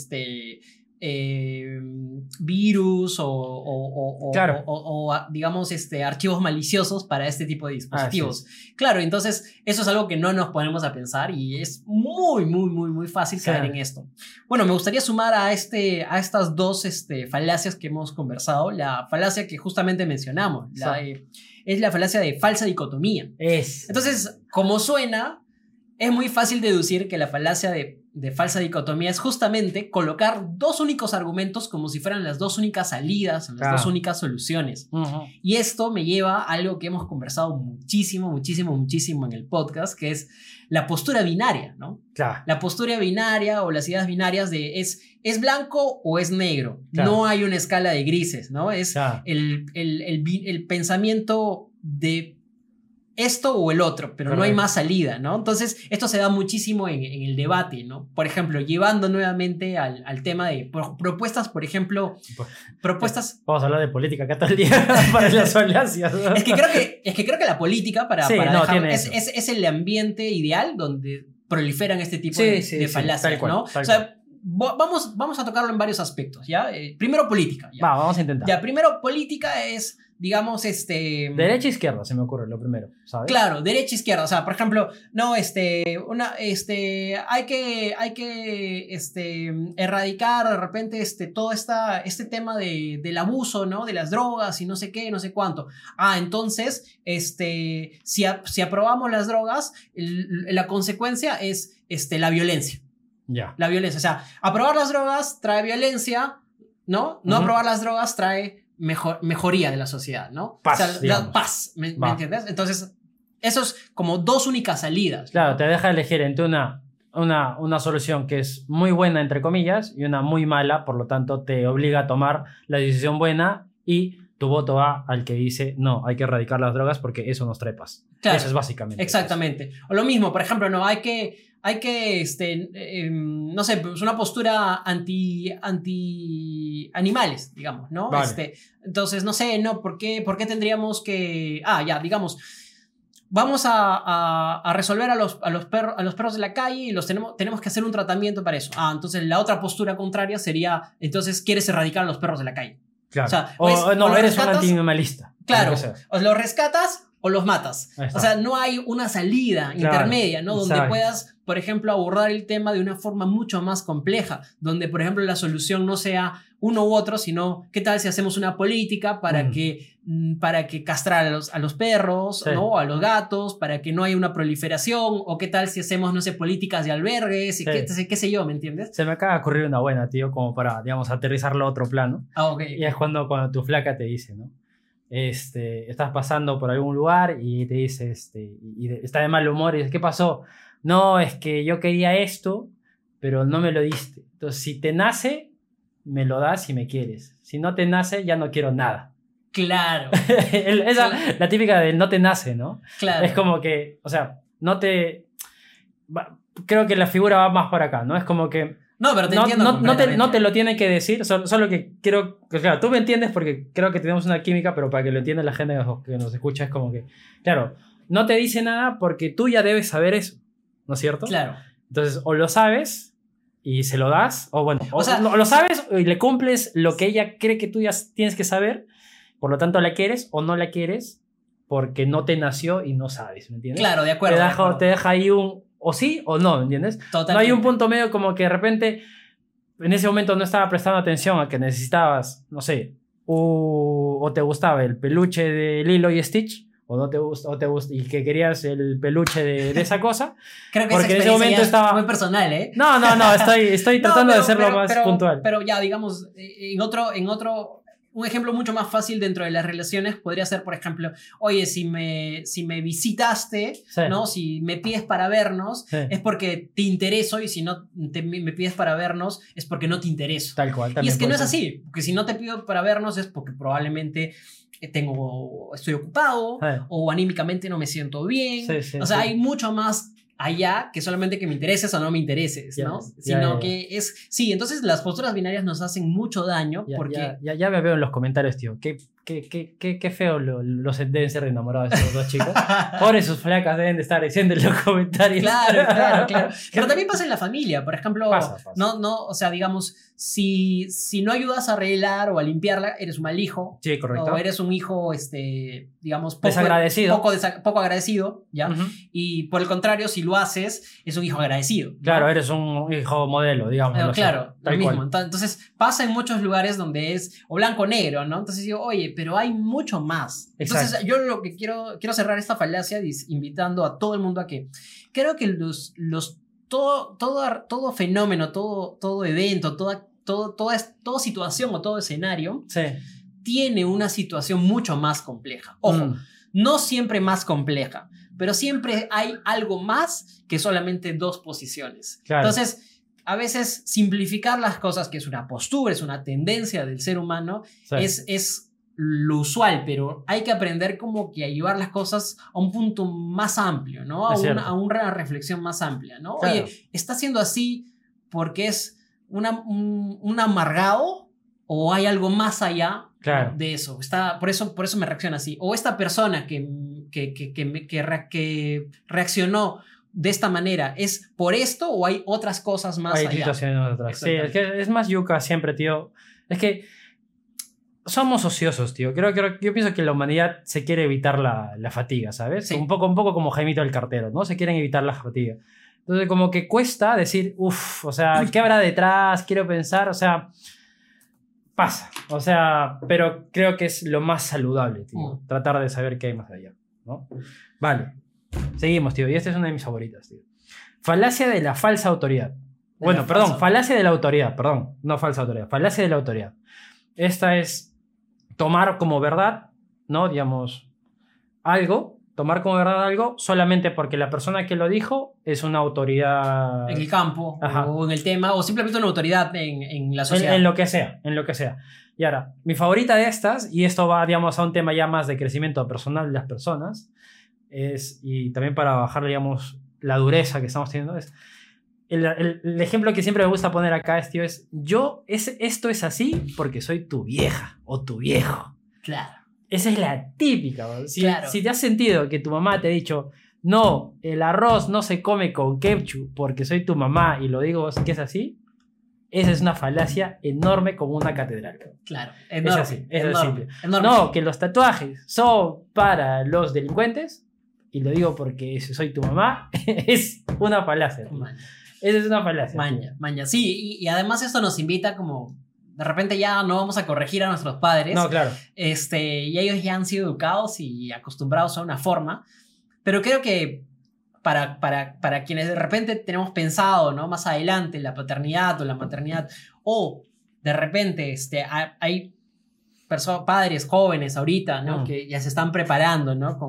Speaker 3: virus
Speaker 4: claro.
Speaker 3: o digamos archivos maliciosos para este tipo de dispositivos. Claro, entonces eso es algo que no nos ponemos a pensar y es muy, muy, muy, muy fácil caer en esto. Bueno, me gustaría sumar a estas dos falacias que hemos conversado, la falacia que justamente mencionamos, es la falacia de falsa dicotomía. Entonces, como suena, es muy fácil deducir que la falacia de falsa dicotomía es justamente colocar dos únicos argumentos como si fueran las dos únicas salidas, las dos únicas soluciones. Y esto me lleva a algo que hemos conversado muchísimo, muchísimo, muchísimo en el podcast, que es la postura binaria, ¿no?
Speaker 4: Claro.
Speaker 3: La postura binaria o las ideas binarias de ¿es blanco o es negro? Claro. No hay una escala de grises, ¿no? Es el pensamiento de esto o el otro, pero no hay más salida, ¿no? Entonces, esto se da muchísimo en el debate, ¿no? Por ejemplo, llevando nuevamente al tema de propuestas, por ejemplo, propuestas...
Speaker 4: Vamos a hablar de política acá todo el día para las falacias, ¿no?
Speaker 3: Es que creo que la política, es el ambiente ideal donde proliferan este tipo de falacias, ¿no? O sea, vamos a tocarlo en varios aspectos, ¿ya? Primero política, ¿ya?
Speaker 4: Vamos a intentar.
Speaker 3: Ya, primero política es... digamos,
Speaker 4: derecha e izquierda se me ocurre lo primero, ¿sabes?
Speaker 3: Claro, derecha e izquierda, o sea, por ejemplo, no, hay que erradicar de repente todo este tema del abuso, ¿no? De las drogas y no sé qué, no sé cuánto. Entonces, si aprobamos las drogas, la consecuencia es la violencia.
Speaker 4: Ya.
Speaker 3: La violencia, o sea, aprobar las drogas trae violencia, ¿no? No aprobar las drogas trae mejoría de la sociedad, ¿no?
Speaker 4: Paz,
Speaker 3: o sea, la paz, ¿me entiendes? Entonces, eso es como dos únicas salidas.
Speaker 4: Claro,
Speaker 3: ¿no?
Speaker 4: Te deja elegir entre una solución que es muy buena, entre comillas, y una muy mala, por lo tanto, te obliga a tomar la decisión buena y tu voto va al que dice, no, hay que erradicar las drogas porque eso nos trae paz. Claro, eso es básicamente.
Speaker 3: Exactamente. O lo mismo, por ejemplo, no, hay que no sé, pues una postura anti animales, digamos, ¿no?
Speaker 4: Vale.
Speaker 3: Entonces, no sé, ¿no? ¿Por qué tendríamos que... digamos, vamos a resolver a los perros de la calle y tenemos que hacer un tratamiento para eso. Entonces la otra postura contraria sería, entonces, ¿quieres erradicar a los perros de la calle?
Speaker 4: Claro.
Speaker 3: O sea,
Speaker 4: no, eres un antianimalista.
Speaker 3: Claro, o los rescatas o los matas. O sea, no hay una salida intermedia, ¿no? Donde puedas, por ejemplo, abordar el tema de una forma mucho más compleja, donde, por ejemplo, la solución no sea uno u otro, sino qué tal si hacemos una política para que castrar a los perros, ¿no? A los gatos, para que no haya una proliferación, o qué tal si hacemos, no sé, políticas de albergues, y qué sé yo, ¿me entiendes?
Speaker 4: Se me acaba de ocurrir una buena, tío, como para, digamos, aterrizarlo a otro plano.
Speaker 3: Okay.
Speaker 4: Y es cuando tu flaca te dice, ¿no? Estás pasando por algún lugar y te dice, y está de mal humor y dice, ¿qué pasó? No, es que yo quería esto, pero no me lo diste. Entonces, si te nace, me lo das si me quieres. Si no te nace, ya no quiero nada.
Speaker 3: Claro.
Speaker 4: La típica del no te nace, ¿no?
Speaker 3: Claro.
Speaker 4: Es como que, o sea, creo que la figura va más por acá, ¿no? Es como que
Speaker 3: no, pero te entiendo
Speaker 4: no te lo tiene que decir, solo que quiero... Claro, tú me entiendes porque creo que tenemos una química, pero para que lo entienda la gente que nos escucha es como que... Claro, no te dice nada porque tú ya debes saber eso, ¿no es cierto?
Speaker 3: Claro.
Speaker 4: Entonces, o lo sabes y se lo das, o bueno,
Speaker 3: O sea,
Speaker 4: no, lo sabes y le cumples lo que ella cree que tú ya tienes que saber, por lo tanto la quieres o no la quieres porque no te nació y no sabes, ¿me entiendes?
Speaker 3: Claro, de acuerdo.
Speaker 4: Te deja ahí un o sí o no, ¿me entiendes?
Speaker 3: Totalmente.
Speaker 4: No hay un punto medio como que de repente en ese momento no estaba prestando atención a que necesitabas, no sé, o te gustaba el peluche de Lilo y Stitch, o no te gusta, y que querías el peluche de esa cosa.
Speaker 3: Creo que
Speaker 4: porque
Speaker 3: esa
Speaker 4: en ese
Speaker 3: experiencia
Speaker 4: momento
Speaker 3: ya es
Speaker 4: estaba
Speaker 3: muy personal, ¿eh?
Speaker 4: No, estoy
Speaker 3: No,
Speaker 4: tratando
Speaker 3: pero-
Speaker 4: de hacerlo
Speaker 3: pero-
Speaker 4: más
Speaker 3: pero-
Speaker 4: puntual.
Speaker 3: Pero ya, digamos, un ejemplo mucho más fácil dentro de las relaciones podría ser, por ejemplo, oye, si me visitaste,
Speaker 4: Sí.
Speaker 3: ¿no? Si me pides para vernos,
Speaker 4: Sí.
Speaker 3: es porque te intereso, y si no me pides para vernos, es porque no te intereso.
Speaker 4: Tal cual.
Speaker 3: Y
Speaker 4: también
Speaker 3: es que no
Speaker 4: puede
Speaker 3: es
Speaker 4: ser.
Speaker 3: así, porque si no te pido para vernos es porque probablemente estoy ocupado,
Speaker 4: Sí.
Speaker 3: o anímicamente no me siento bien.
Speaker 4: Sí, sí,
Speaker 3: O sea,
Speaker 4: sí.
Speaker 3: hay mucho más allá que solamente que me intereses o no me intereses,
Speaker 4: Ya,
Speaker 3: ¿no?
Speaker 4: ya,
Speaker 3: Sino
Speaker 4: ya.
Speaker 3: que es... Sí, entonces las posturas binarias nos hacen mucho daño porque...
Speaker 4: Ya me veo en los comentarios, tío. Qué feo deben ser enamorados estos dos chicos. Pobres sus flacas deben de estar diciendo en los comentarios.
Speaker 3: Claro. Pero también pasa en la familia, por ejemplo,
Speaker 4: Pasa.
Speaker 3: o sea, digamos, si no ayudas a arreglar o a limpiarla, eres un mal hijo.
Speaker 4: Sí, correcto.
Speaker 3: O eres un hijo, digamos, poco
Speaker 4: Desagradecido.
Speaker 3: poco agradecido, ¿ya?
Speaker 4: Ujú.
Speaker 3: Y por el contrario, si lo haces, es un hijo agradecido, ¿no?
Speaker 4: Claro, eres un hijo modelo, digamos.
Speaker 3: Pero
Speaker 4: no sé,
Speaker 3: claro, lo
Speaker 4: tal
Speaker 3: mismo.
Speaker 4: cual.
Speaker 3: Entonces pasa en muchos lugares donde es o blanco o negro, ¿no? Entonces digo, oye, pero hay mucho más. Entonces
Speaker 4: Exacto.
Speaker 3: yo lo que quiero cerrar esta falacia invitando a todo el mundo a que creo que todo fenómeno, todo evento, toda situación o todo escenario
Speaker 4: Sí.
Speaker 3: tiene una situación mucho más compleja. Ojo,
Speaker 4: Mm.
Speaker 3: no siempre más compleja, pero siempre hay algo más que solamente dos posiciones.
Speaker 4: Claro.
Speaker 3: Entonces, a veces simplificar las cosas, que es una postura, es una tendencia del ser humano,
Speaker 4: Sí.
Speaker 3: es lo usual, pero hay que aprender como que a llevar las cosas a un punto más amplio, ¿no?
Speaker 4: Es cierto.
Speaker 3: A una reflexión más amplia, ¿no?
Speaker 4: Claro.
Speaker 3: Oye, ¿está haciendo así porque es un amargado o hay algo más allá
Speaker 4: Claro.
Speaker 3: de eso? Por eso me reacciona así. O esta persona que reaccionó de esta manera, ¿es por esto o hay otras cosas más
Speaker 4: Hay
Speaker 3: allá?
Speaker 4: situaciones atrás. Sí, es
Speaker 3: Exactamente.
Speaker 4: que es más yuca siempre, tío. Es que somos ociosos, tío. Yo pienso que la humanidad se quiere evitar la fatiga, ¿sabes?
Speaker 3: Sí.
Speaker 4: Un poco como Jaimito el cartero, ¿no? Se quieren evitar la fatiga. Entonces, como que cuesta decir, uff, o sea, ¿qué habrá detrás? Quiero pensar, o sea, pasa. O sea, pero creo que es lo más saludable, tío. Tratar de saber qué hay más allá, ¿no? Vale. Seguimos, tío. Y esta es una de mis favoritas, tío. Falacia de la falsa autoridad. Bueno, perdón, falacia de la autoridad, perdón. No falsa autoridad, falacia de la autoridad. Esta es tomar como verdad, ¿no? Digamos, tomar como verdad algo solamente porque la persona que lo dijo es una autoridad
Speaker 3: En el campo,
Speaker 4: Ajá.
Speaker 3: o en el tema, o simplemente una autoridad en la sociedad.
Speaker 4: en lo que sea. Y ahora, mi favorita de estas, y esto va, digamos, a un tema ya más de crecimiento personal de las personas, y también para bajar, digamos, la dureza que estamos teniendo, es el ejemplo que siempre me gusta poner acá, tío, esto es así porque soy tu vieja o tu viejo.
Speaker 3: Claro.
Speaker 4: Esa es la típica, bro.
Speaker 3: Claro.
Speaker 4: Si te has sentido que tu mamá te ha dicho, no, el arroz no se come con ketchup porque soy tu mamá y lo digo que es así, esa es una falacia enorme como una catedral.
Speaker 3: Claro.
Speaker 4: Es
Speaker 3: Enorme,
Speaker 4: así, es
Speaker 3: enorme,
Speaker 4: simple.
Speaker 3: enorme.
Speaker 4: No, que los tatuajes son para los delincuentes, y lo digo porque soy tu mamá, es una falacia. Tío.
Speaker 3: Maña.
Speaker 4: Esa es una falacia. tío.
Speaker 3: Maña. Sí, y además esto nos invita como... De repente ya no vamos a corregir a nuestros padres.
Speaker 4: No, claro.
Speaker 3: Y ellos ya han sido educados y acostumbrados a una forma. Pero creo que para quienes de repente tenemos pensado, ¿no? Más adelante la paternidad o la maternidad, o de repente hay padres jóvenes ahorita, ¿no? Que ya se están preparando, ¿no?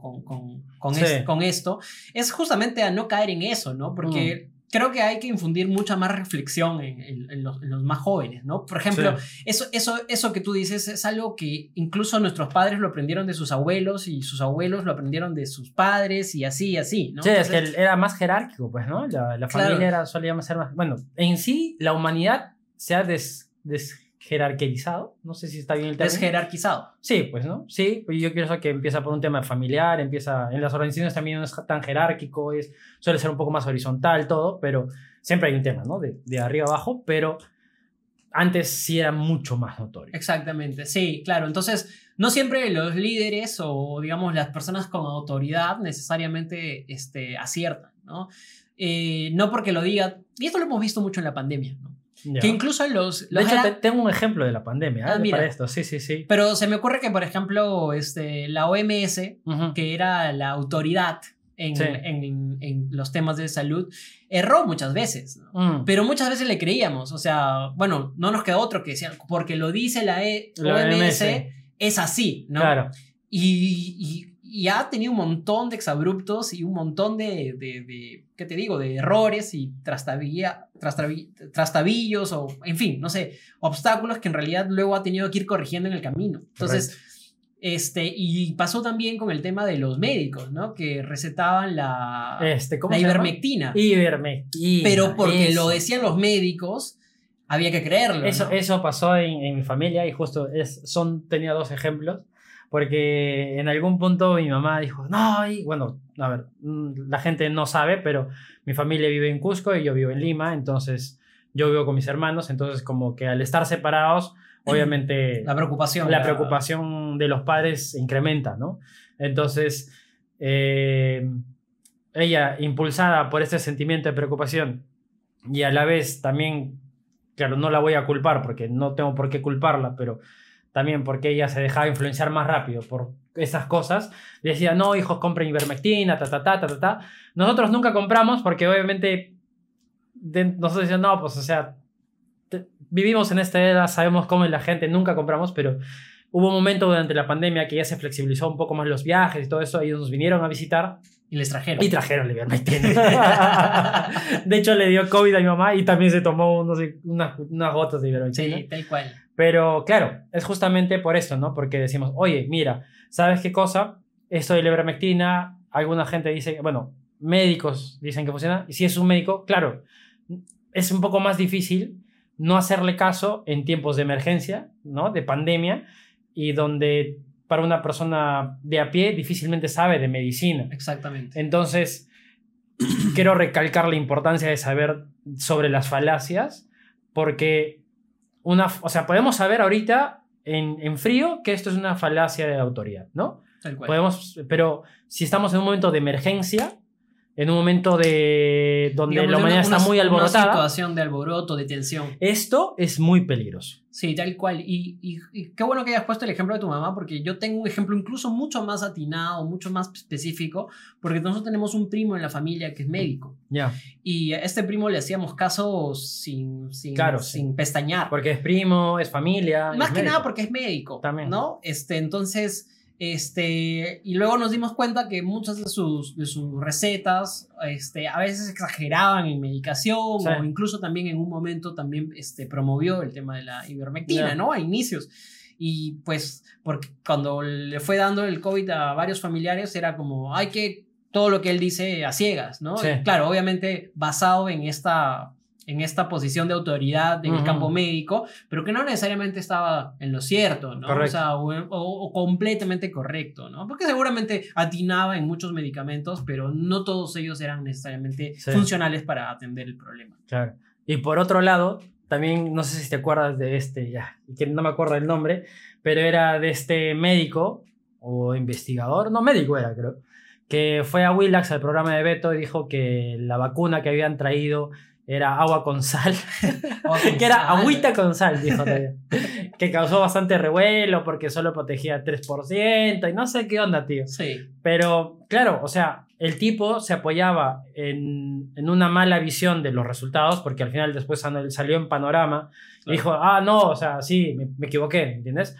Speaker 4: Sí.
Speaker 3: Con esto, es justamente a no caer en eso, ¿no? Porque creo que hay que infundir mucha más reflexión en los más jóvenes, ¿no? Por ejemplo, eso que tú dices es algo que incluso nuestros padres lo aprendieron de sus abuelos y sus abuelos lo aprendieron de sus padres y así, ¿no?
Speaker 4: Sí,
Speaker 3: Entonces,
Speaker 4: es que era más jerárquico, pues, ¿no? La familia solía ser más... Bueno, en sí, la humanidad se ha desjerarquizado. No sé si está bien el término.
Speaker 3: desjerarquizado.
Speaker 4: Sí, pues, ¿no? Sí, pues yo pienso que empieza por un tema familiar, en las organizaciones también no es tan jerárquico, suele ser un poco más horizontal todo, pero siempre hay un tema, ¿no? De arriba abajo, pero antes sí era mucho más notorio.
Speaker 3: Exactamente, sí, claro. Entonces, no siempre los líderes o, digamos, las personas con autoridad necesariamente aciertan, ¿no? No porque lo diga, y esto lo hemos visto mucho en la pandemia, ¿no?
Speaker 4: Ya.
Speaker 3: Que incluso los
Speaker 4: De hecho, tengo un ejemplo de la pandemia,
Speaker 3: mira.
Speaker 4: para esto, sí.
Speaker 3: Pero se me ocurre que, por ejemplo, la OMS,
Speaker 4: Ujú.
Speaker 3: que era la autoridad en,
Speaker 4: Sí.
Speaker 3: en los temas de salud, erró muchas veces, ¿no? Pero muchas veces le creíamos, o sea, bueno, no nos queda otro que decir, porque lo dice la OMS, es así, ¿no?
Speaker 4: Claro.
Speaker 3: Y ha tenido un montón de exabruptos y un montón de ¿qué te digo? De errores y trastabillos o, en fin, no sé, obstáculos que en realidad luego ha tenido que ir corrigiendo en el camino. Entonces, y pasó también con el tema de los médicos, ¿no? Que recetaban la
Speaker 4: ¿Cómo se llama?
Speaker 3: ivermectina.
Speaker 4: Ivermectina.
Speaker 3: Pero porque
Speaker 4: eso.
Speaker 3: lo decían los médicos, había que creerlo,
Speaker 4: Eso,
Speaker 3: ¿no?
Speaker 4: eso pasó en mi familia y justo tenía 2 ejemplos. Porque en algún punto mi mamá dijo, no, y bueno, a ver, la gente no sabe, pero mi familia vive en Cusco y yo vivo en Lima, entonces yo vivo con mis hermanos, entonces como que al estar separados, obviamente
Speaker 3: La preocupación.
Speaker 4: la preocupación de los padres se incrementa, ¿no? Entonces, ella, impulsada por este sentimiento de preocupación y a la vez también, claro, no la voy a culpar porque no tengo por qué culparla, pero también porque ella se dejaba influenciar más rápido por esas cosas, decía, no, hijos, compren ivermectina, Nosotros nunca compramos porque obviamente nosotros decíamos, no, pues, o sea, vivimos en esta era, sabemos cómo es la gente, nunca compramos, pero hubo un momento durante la pandemia que ya se flexibilizó un poco más los viajes y todo eso, ellos nos vinieron a visitar.
Speaker 3: Y les trajeron.
Speaker 4: Y trajeron la ivermectina. De hecho, le dio COVID a mi mamá y también se tomó, no sé, unas gotas de ivermectina.
Speaker 3: Sí, tal cual.
Speaker 4: Pero claro, es justamente por eso, ¿no? Porque decimos, oye, mira, ¿sabes qué cosa? Esto de la ivermectina, alguna gente dice, bueno, médicos dicen que funciona. Y si es un médico, claro, es un poco más difícil no hacerle caso en tiempos de emergencia, ¿no? De pandemia, y donde para una persona de a pie difícilmente sabe de medicina.
Speaker 3: Exactamente.
Speaker 4: Entonces, quiero recalcar la importancia de saber sobre las falacias, porque o sea, podemos saber ahorita en frío que esto es una falacia de autoridad, ¿no?
Speaker 3: Tal cual.
Speaker 4: Pero si estamos en un momento de emergencia, en un momento donde
Speaker 3: Digamos,
Speaker 4: la humanidad está muy alborotada,
Speaker 3: una situación de alboroto, de tensión.
Speaker 4: esto es muy peligroso.
Speaker 3: Sí, tal cual. Y qué bueno que hayas puesto el ejemplo de tu mamá, porque yo tengo un ejemplo incluso mucho más atinado, mucho más específico, porque nosotros tenemos un primo en la familia que es médico.
Speaker 4: Ya.
Speaker 3: Y a este primo le hacíamos caso
Speaker 4: Claro,
Speaker 3: sin pestañear.
Speaker 4: Porque es primo, es familia.
Speaker 3: Más
Speaker 4: es
Speaker 3: que
Speaker 4: médico.
Speaker 3: nada porque es médico,
Speaker 4: También.
Speaker 3: ¿no? Entonces, y luego nos dimos cuenta que muchas de sus recetas, a veces exageraban en medicación,
Speaker 4: Sí.
Speaker 3: o incluso también en un momento también, promovió el tema de la ivermectina,
Speaker 4: Yeah.
Speaker 3: ¿no? A inicios. Y pues, porque cuando le fue dando el COVID a varios familiares, era como, hay que, todo lo que él dice a ciegas, ¿no?
Speaker 4: Sí.
Speaker 3: Y claro, obviamente basado en esta posición de autoridad en el campo médico, pero que no necesariamente estaba en lo cierto, ¿no?
Speaker 4: Correcto.
Speaker 3: O sea, o completamente correcto, ¿no? Porque seguramente atinaba en muchos medicamentos, pero no todos ellos eran necesariamente funcionales para atender el problema.
Speaker 4: Claro. Y por otro lado, también, no sé si te acuerdas de que no me acuerdo el nombre, pero era de este médico o investigador, no, médico era, creo, que fue a Willax, al programa de Beto, y dijo que la vacuna que habían traído era agua con sal, que era agüita con sal, dijo todavía, que causó bastante revuelo porque solo protegía 3% y no sé qué onda, tío.
Speaker 3: Sí.
Speaker 4: Pero, claro, o sea, el tipo se apoyaba en una mala visión de los resultados, porque al final después salió en Panorama, y dijo, no, o sea, sí, me equivoqué, ¿entiendes?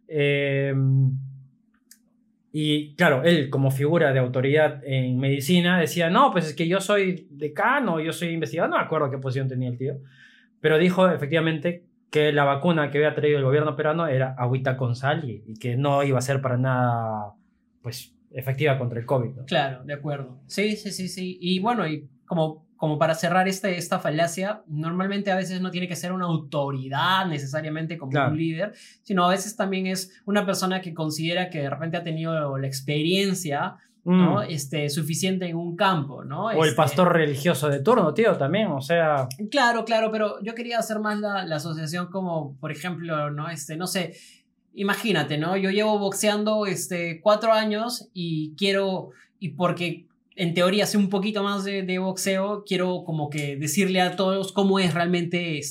Speaker 4: Y claro, él como figura de autoridad en medicina decía, no, pues es que yo soy decano, yo soy investigador, no me acuerdo qué posición tenía el tío, pero dijo efectivamente que la vacuna que había traído el gobierno peruano era agüita con sal y que no iba a ser para nada, pues, efectiva contra el COVID, ¿no?
Speaker 3: Claro, de acuerdo. Sí. Y bueno, y como para cerrar esta falacia, normalmente a veces no tiene que ser una autoridad necesariamente como un líder, sino a veces también es una persona que considera que de repente ha tenido la experiencia ¿no? Suficiente en un campo, ¿no?
Speaker 4: O el pastor religioso de turno, tío, también, o sea...
Speaker 3: Claro, pero yo quería hacer más la asociación como, por ejemplo, ¿no? No sé, imagínate, ¿no? Yo llevo boxeando 4 años y porque en teoría sé un poquito más de boxeo, quiero como que decirle a todos cómo es realmente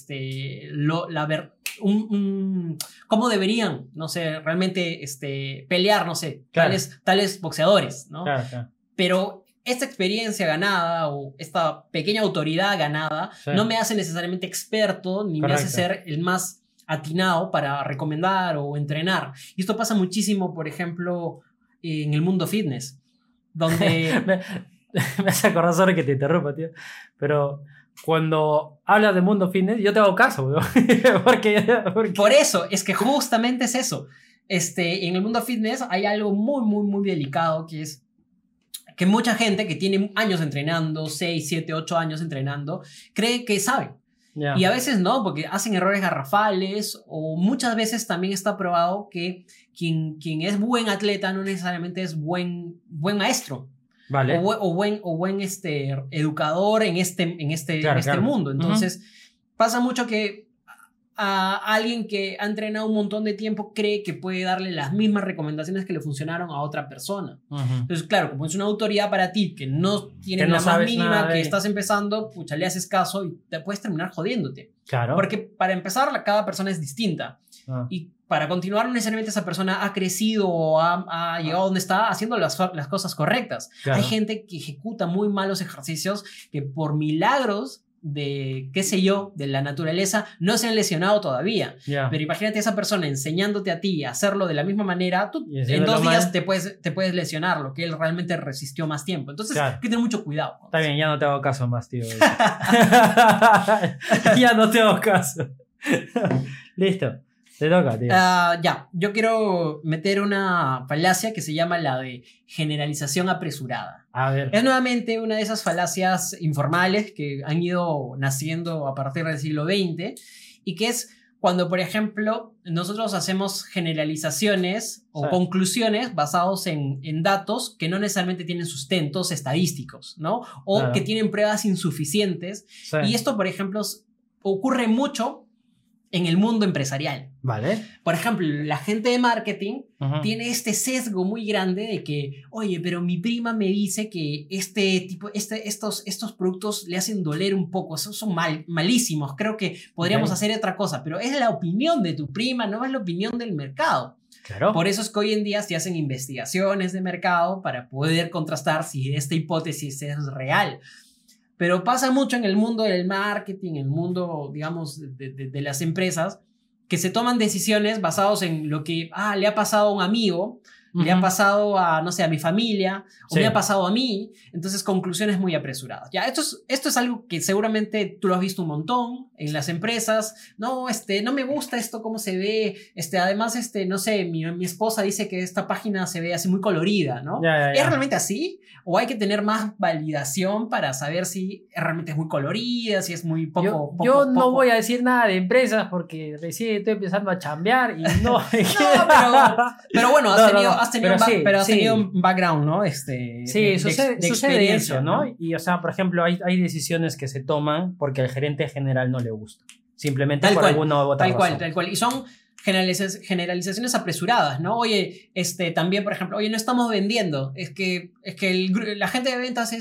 Speaker 3: cómo deberían, no sé, realmente pelear, no sé,
Speaker 4: claro.
Speaker 3: tales boxeadores, ¿no?
Speaker 4: Claro.
Speaker 3: Pero esta experiencia ganada o esta pequeña autoridad ganada
Speaker 4: Sí.
Speaker 3: no me hace necesariamente experto ni me hace ser el más atinado para recomendar o entrenar. Y esto pasa muchísimo, por ejemplo, en el mundo fitness, donde...
Speaker 4: me hace acordar, sobre que te interrumpa, tío, pero cuando hablas de mundo fitness, yo te hago caso, weón. porque...
Speaker 3: Por eso, es que justamente es eso. En el mundo fitness hay algo muy, muy, muy delicado, que es que mucha gente que tiene años entrenando, 6, 7, 8 años entrenando, cree que sabe.
Speaker 4: Yeah.
Speaker 3: Y a veces no, porque hacen errores garrafales, o muchas veces también está probado que quien es buen atleta no necesariamente es buen maestro.
Speaker 4: Vale.
Speaker 3: O buen educador en este
Speaker 4: Claro.
Speaker 3: mundo. Entonces, pasa mucho que a alguien que ha entrenado un montón de tiempo cree que puede darle las mismas recomendaciones que le funcionaron a otra persona. Entonces, claro, como es una autoridad para ti que no tienes la más mínima, que estás empezando, pucha, le haces caso y te puedes terminar jodiéndote.
Speaker 4: Claro.
Speaker 3: Porque para empezar, cada persona es distinta. Y para continuar, no necesariamente esa persona ha crecido o ha llegado donde está haciendo las cosas correctas.
Speaker 4: Claro.
Speaker 3: Hay gente que ejecuta muy malos ejercicios que por milagros de, qué sé yo, de la naturaleza, no se han lesionado todavía.
Speaker 4: Yeah.
Speaker 3: Pero imagínate esa persona enseñándote a ti a hacerlo de la misma manera, tú
Speaker 4: Y
Speaker 3: en 2
Speaker 4: mal.
Speaker 3: días te puedes lesionar, lo que él realmente resistió más tiempo. Entonces,
Speaker 4: Claro.
Speaker 3: hay que tener mucho cuidado.
Speaker 4: Está bien, ya no te hago caso más, tío. Ya no te hago caso. Listo, te toca, tío.
Speaker 3: Ya, yo quiero meter una falacia que se llama la de generalización apresurada.
Speaker 4: A ver.
Speaker 3: Es nuevamente una de esas falacias informales que han ido naciendo a partir del siglo XX y que es cuando, por ejemplo, nosotros hacemos generalizaciones o
Speaker 4: Sí.
Speaker 3: conclusiones basados en datos que no necesariamente tienen sustentos estadísticos, ¿no? O
Speaker 4: Claro.
Speaker 3: que tienen pruebas insuficientes.
Speaker 4: Sí.
Speaker 3: Y esto, por ejemplo, ocurre mucho en el mundo empresarial.
Speaker 4: Vale.
Speaker 3: Por ejemplo, la gente de marketing
Speaker 4: Ujú.
Speaker 3: tiene este sesgo muy grande de que, oye, pero mi prima me dice que estos productos le hacen doler un poco, esos son malísimos, creo que podríamos
Speaker 4: Ok.
Speaker 3: hacer otra cosa, pero es la opinión de tu prima, no es la opinión del mercado.
Speaker 4: Claro.
Speaker 3: Por eso es que hoy en día se hacen investigaciones de mercado para poder contrastar si esta hipótesis es real. Pero pasa mucho en el mundo del marketing, en el mundo, digamos, de las empresas, que se toman decisiones basadas en lo que le ha pasado a un amigo, le ha
Speaker 4: Ujú.
Speaker 3: pasado a, no sé, a mi familia, o
Speaker 4: Sí.
Speaker 3: me ha pasado a mí. Entonces, conclusiones muy apresuradas. Ya, esto es algo que seguramente tú lo has visto un montón en las empresas. No, no me gusta esto, cómo se ve. Además, no sé, mi esposa dice que esta página se ve así muy colorida, ¿no?
Speaker 4: Ya.
Speaker 3: ¿Es realmente así? ¿O hay que tener más validación para saber si realmente es muy colorida, si es muy poco...
Speaker 4: Yo no voy a decir nada de empresas porque recién estoy empezando a chambear y no.
Speaker 3: pero bueno, has tenido
Speaker 4: sí.
Speaker 3: un background, ¿no?
Speaker 4: Sí, sucede
Speaker 3: experiencia,
Speaker 4: eso, ¿no? Y, o sea, por ejemplo, hay decisiones que se toman porque al gerente general no le gusta. Simplemente
Speaker 3: Tal
Speaker 4: por
Speaker 3: cual,
Speaker 4: alguna u otra razón.
Speaker 3: tal cual. Y son generalizaciones apresuradas, ¿no? Oye, también, por ejemplo, oye, no estamos vendiendo. Es que la gente de ventas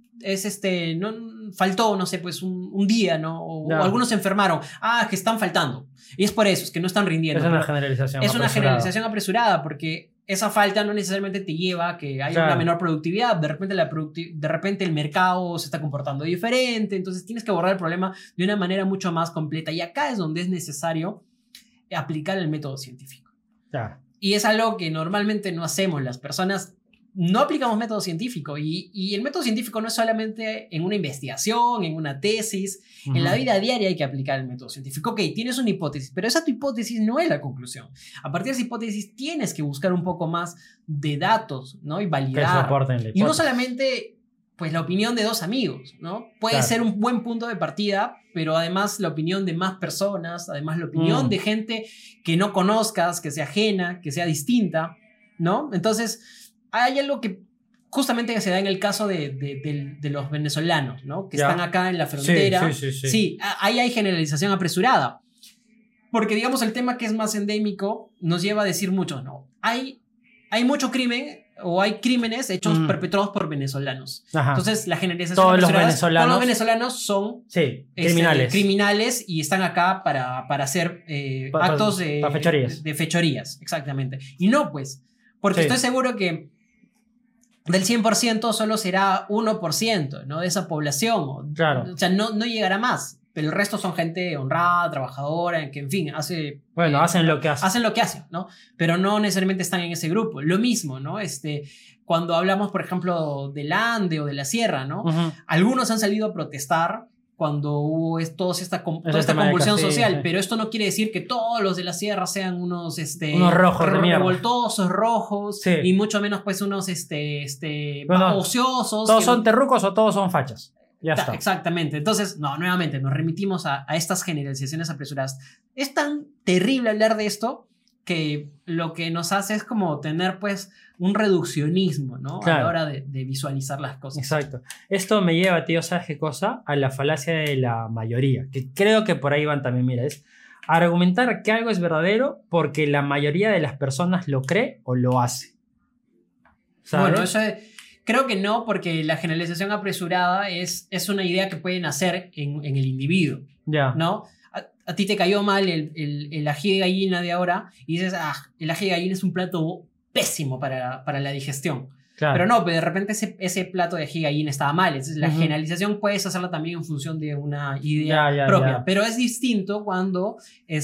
Speaker 3: faltó, no sé, pues un día, ¿no? O algunos se enfermaron. Que están faltando. Y es por eso, es que no están rindiendo.
Speaker 4: Es una generalización
Speaker 3: Es una
Speaker 4: apresurada.
Speaker 3: generalización apresurada porque esa falta no necesariamente te lleva a que haya una menor productividad. De repente el mercado se está comportando diferente. Entonces tienes que abordar el problema de una manera mucho más completa. Y acá es donde es necesario aplicar el método científico.
Speaker 4: Claro.
Speaker 3: Y es algo que normalmente no hacemos. Las personas no aplicamos método científico. Y el método científico no es solamente en una investigación, en una tesis. En la vida diaria hay que aplicar el método científico. Ok, tienes una hipótesis, pero esa tu hipótesis no es la conclusión. A partir de esa hipótesis tienes que buscar un poco más de datos, ¿no? Y validar.
Speaker 4: Que soporten la hipótesis.
Speaker 3: Y no solamente, pues, la opinión de 2 amigos, ¿no? Puede ser un buen punto de partida, pero además la opinión de más personas, además la opinión de gente que no conozcas, que sea ajena, que sea distinta, ¿no? Entonces, hay algo que justamente que se da en el caso de los venezolanos, ¿no? Que
Speaker 4: Ya.
Speaker 3: están acá en la frontera.
Speaker 4: Sí.
Speaker 3: Sí, ahí hay generalización apresurada. Porque, digamos, el tema que es más endémico nos lleva a decir mucho, ¿no? Hay mucho crimen o hay crímenes hechos perpetrados por venezolanos.
Speaker 4: Ajá.
Speaker 3: Entonces, la generalización
Speaker 4: Todos los
Speaker 3: apresurada es,
Speaker 4: venezolanos-
Speaker 3: todos los venezolanos son
Speaker 4: Sí, criminales.
Speaker 3: criminales y están acá para hacer actos
Speaker 4: pa fechorías.
Speaker 3: de fechorías, exactamente. Y no, pues, porque
Speaker 4: Sí.
Speaker 3: estoy seguro que del 100% solo será 1%, ¿no? De esa población.
Speaker 4: Claro.
Speaker 3: O sea, no llegará más. Pero el resto son gente honrada, trabajadora, que en fin,
Speaker 4: Bueno, hacen lo que hacen.
Speaker 3: hacen lo que hacen, ¿no? Pero no necesariamente están en ese grupo. Lo mismo, ¿no? Cuando hablamos, por ejemplo, del Ande o de la Sierra, ¿no?
Speaker 4: Ujú.
Speaker 3: Algunos han salido a protestar cuando hubo toda esta
Speaker 4: tema de
Speaker 3: convulsión
Speaker 4: Castillo,
Speaker 3: social,
Speaker 4: sí.
Speaker 3: pero esto no quiere decir que todos los de la Sierra sean unos
Speaker 4: rojos de mierda.
Speaker 3: revoltosos, rojos,
Speaker 4: Sí.
Speaker 3: y mucho menos pues unos
Speaker 4: Bueno,
Speaker 3: ociosos.
Speaker 4: ¿Todos
Speaker 3: que-
Speaker 4: son terrucos o todos son fachas? Ya está.
Speaker 3: Exactamente. Entonces, no, nuevamente nos remitimos a estas generalizaciones apresuradas. Es tan terrible hablar de esto que lo que nos hace es como tener pues un reduccionismo, ¿no? A
Speaker 4: Claro.
Speaker 3: la hora de visualizar las cosas.
Speaker 4: Exacto. Esto me lleva, tío, ¿sabes qué cosa? A la falacia de la mayoría, que creo que por ahí van también, mira, es argumentar que algo es verdadero porque la mayoría de las personas lo cree o lo hace. ¿Sabes?
Speaker 3: Bueno, eso creo que no, porque la generalización apresurada es una idea que pueden hacer en el individuo,
Speaker 4: Ya.
Speaker 3: ¿no? A ti te cayó mal el ají de gallina de ahora y dices, el ají de gallina es un plato pésimo para la digestión.
Speaker 4: Claro.
Speaker 3: Pero no, pero de repente ese plato de ají de gallina estaba mal. Entonces, la
Speaker 4: Ujú.
Speaker 3: generalización puedes hacerla también en función de una idea
Speaker 4: Ya,
Speaker 3: propia.
Speaker 4: ya.
Speaker 3: Pero es distinto cuando,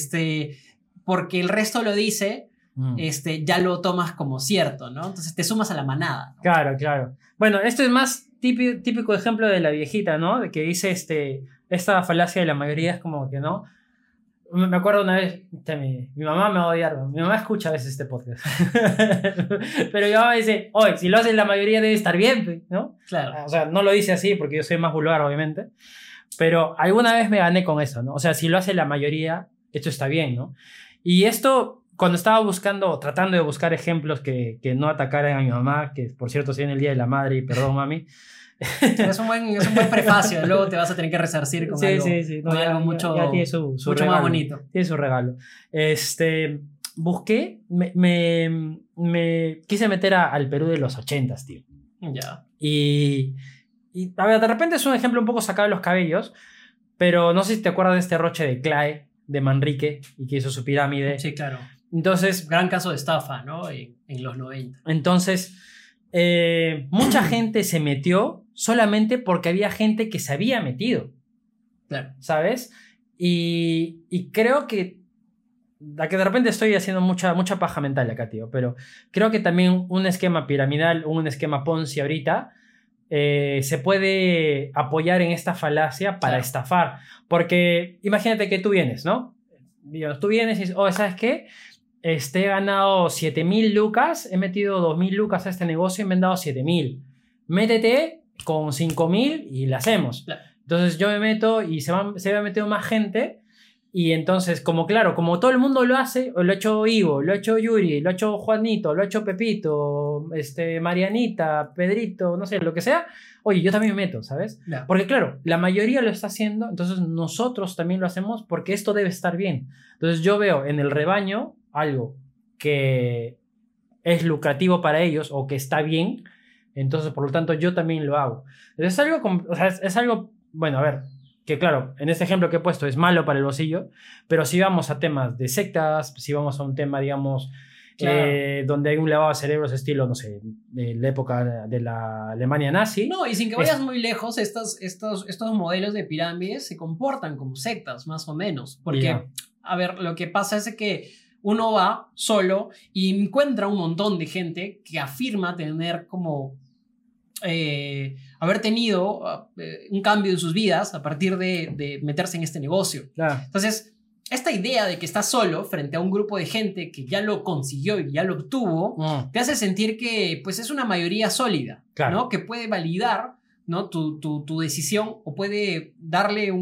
Speaker 3: porque el resto lo dice,
Speaker 4: Mm.
Speaker 3: ya lo tomas como cierto, ¿no? Entonces te sumas a la manada.
Speaker 4: Claro, claro. Bueno, esto es más típico ejemplo de la viejita, ¿no? De que dice esta falacia de la mayoría es como que, ¿no? Me acuerdo una vez, mi mamá me va a odiar, mi mamá escucha a veces este podcast. Pero mi mamá dice, oye, si lo hace la mayoría debe estar bien, pues, ¿no?
Speaker 3: Claro.
Speaker 4: O sea, no lo dice así porque yo soy más vulgar, obviamente. Pero alguna vez me gané con eso, ¿no? O sea, si lo hace la mayoría, esto está bien, ¿no? Y esto, cuando estaba tratando de buscar ejemplos que no atacaran a mi mamá, que por cierto, si viene el Día de la Madre, y perdón, mami.
Speaker 3: Es un buen prefacio. Luego te vas a tener que resarcir con algo,
Speaker 4: No,
Speaker 3: con
Speaker 4: ya,
Speaker 3: algo mucho,
Speaker 4: ya tiene su
Speaker 3: mucho
Speaker 4: regalo.
Speaker 3: más bonito.
Speaker 4: Tiene su regalo. Busqué, me quise meter al Perú de los 80s, tío.
Speaker 3: Ya.
Speaker 4: Y a ver, de repente es un ejemplo un poco sacado de los cabellos, pero no sé si te acuerdas de este Roche de Clay, de Manrique, y que hizo su pirámide.
Speaker 3: Sí, claro.
Speaker 4: Entonces,
Speaker 3: Gran caso de estafa, ¿no? En los 90.
Speaker 4: Entonces, mucha gente se metió solamente porque había gente que se había metido,
Speaker 3: Claro.
Speaker 4: ¿sabes? Y creo que de repente estoy haciendo mucha paja mental acá, tío, pero creo que también un esquema piramidal, un esquema Ponzi ahorita, se puede apoyar en esta falacia para
Speaker 3: Claro.
Speaker 4: estafar. Porque imagínate que tú vienes, ¿no? Tú vienes y dices, oh, ¿sabes qué? He ganado 7.000 lucas, he metido 2.000 lucas a este negocio y me han dado 7.000. Métete con 5.000 y la hacemos.
Speaker 3: Claro.
Speaker 4: Entonces yo me meto y se va metiendo más gente. Y entonces, como todo el mundo lo hace, lo ha hecho Ivo, lo ha hecho Yuri, lo ha hecho Juanito, lo ha hecho Pepito, Marianita, Pedrito, no sé, lo que sea, oye, yo también me meto, ¿sabes?
Speaker 3: Ya.
Speaker 4: Porque claro, la mayoría lo está haciendo, entonces nosotros también lo hacemos porque esto debe estar bien. Entonces yo veo en el rebaño algo que es lucrativo para ellos o que está bien, entonces por lo tanto yo también lo hago. Es algo, es algo, bueno, a ver, que claro, en este ejemplo que he puesto es malo para el bolsillo, pero si vamos a temas de sectas, si vamos a un tema, digamos,
Speaker 3: Claro.
Speaker 4: donde hay un lavado de cerebros estilo, no sé, de la época de la Alemania nazi.
Speaker 3: No, y sin que vayas muy lejos, estos modelos de pirámides se comportan como sectas, más o menos. Porque,
Speaker 4: Ya.
Speaker 3: a ver, lo que pasa es que uno va solo y encuentra un montón de gente que afirma tener como haber tenido un cambio en sus vidas a partir de meterse en este negocio.
Speaker 4: Claro.
Speaker 3: Entonces, esta idea de que estás solo frente a un grupo de gente que ya lo consiguió y ya lo obtuvo, te hace sentir que pues, es una mayoría sólida,
Speaker 4: Claro.
Speaker 3: ¿no? Que puede validar, ¿no? tu decisión o puede darle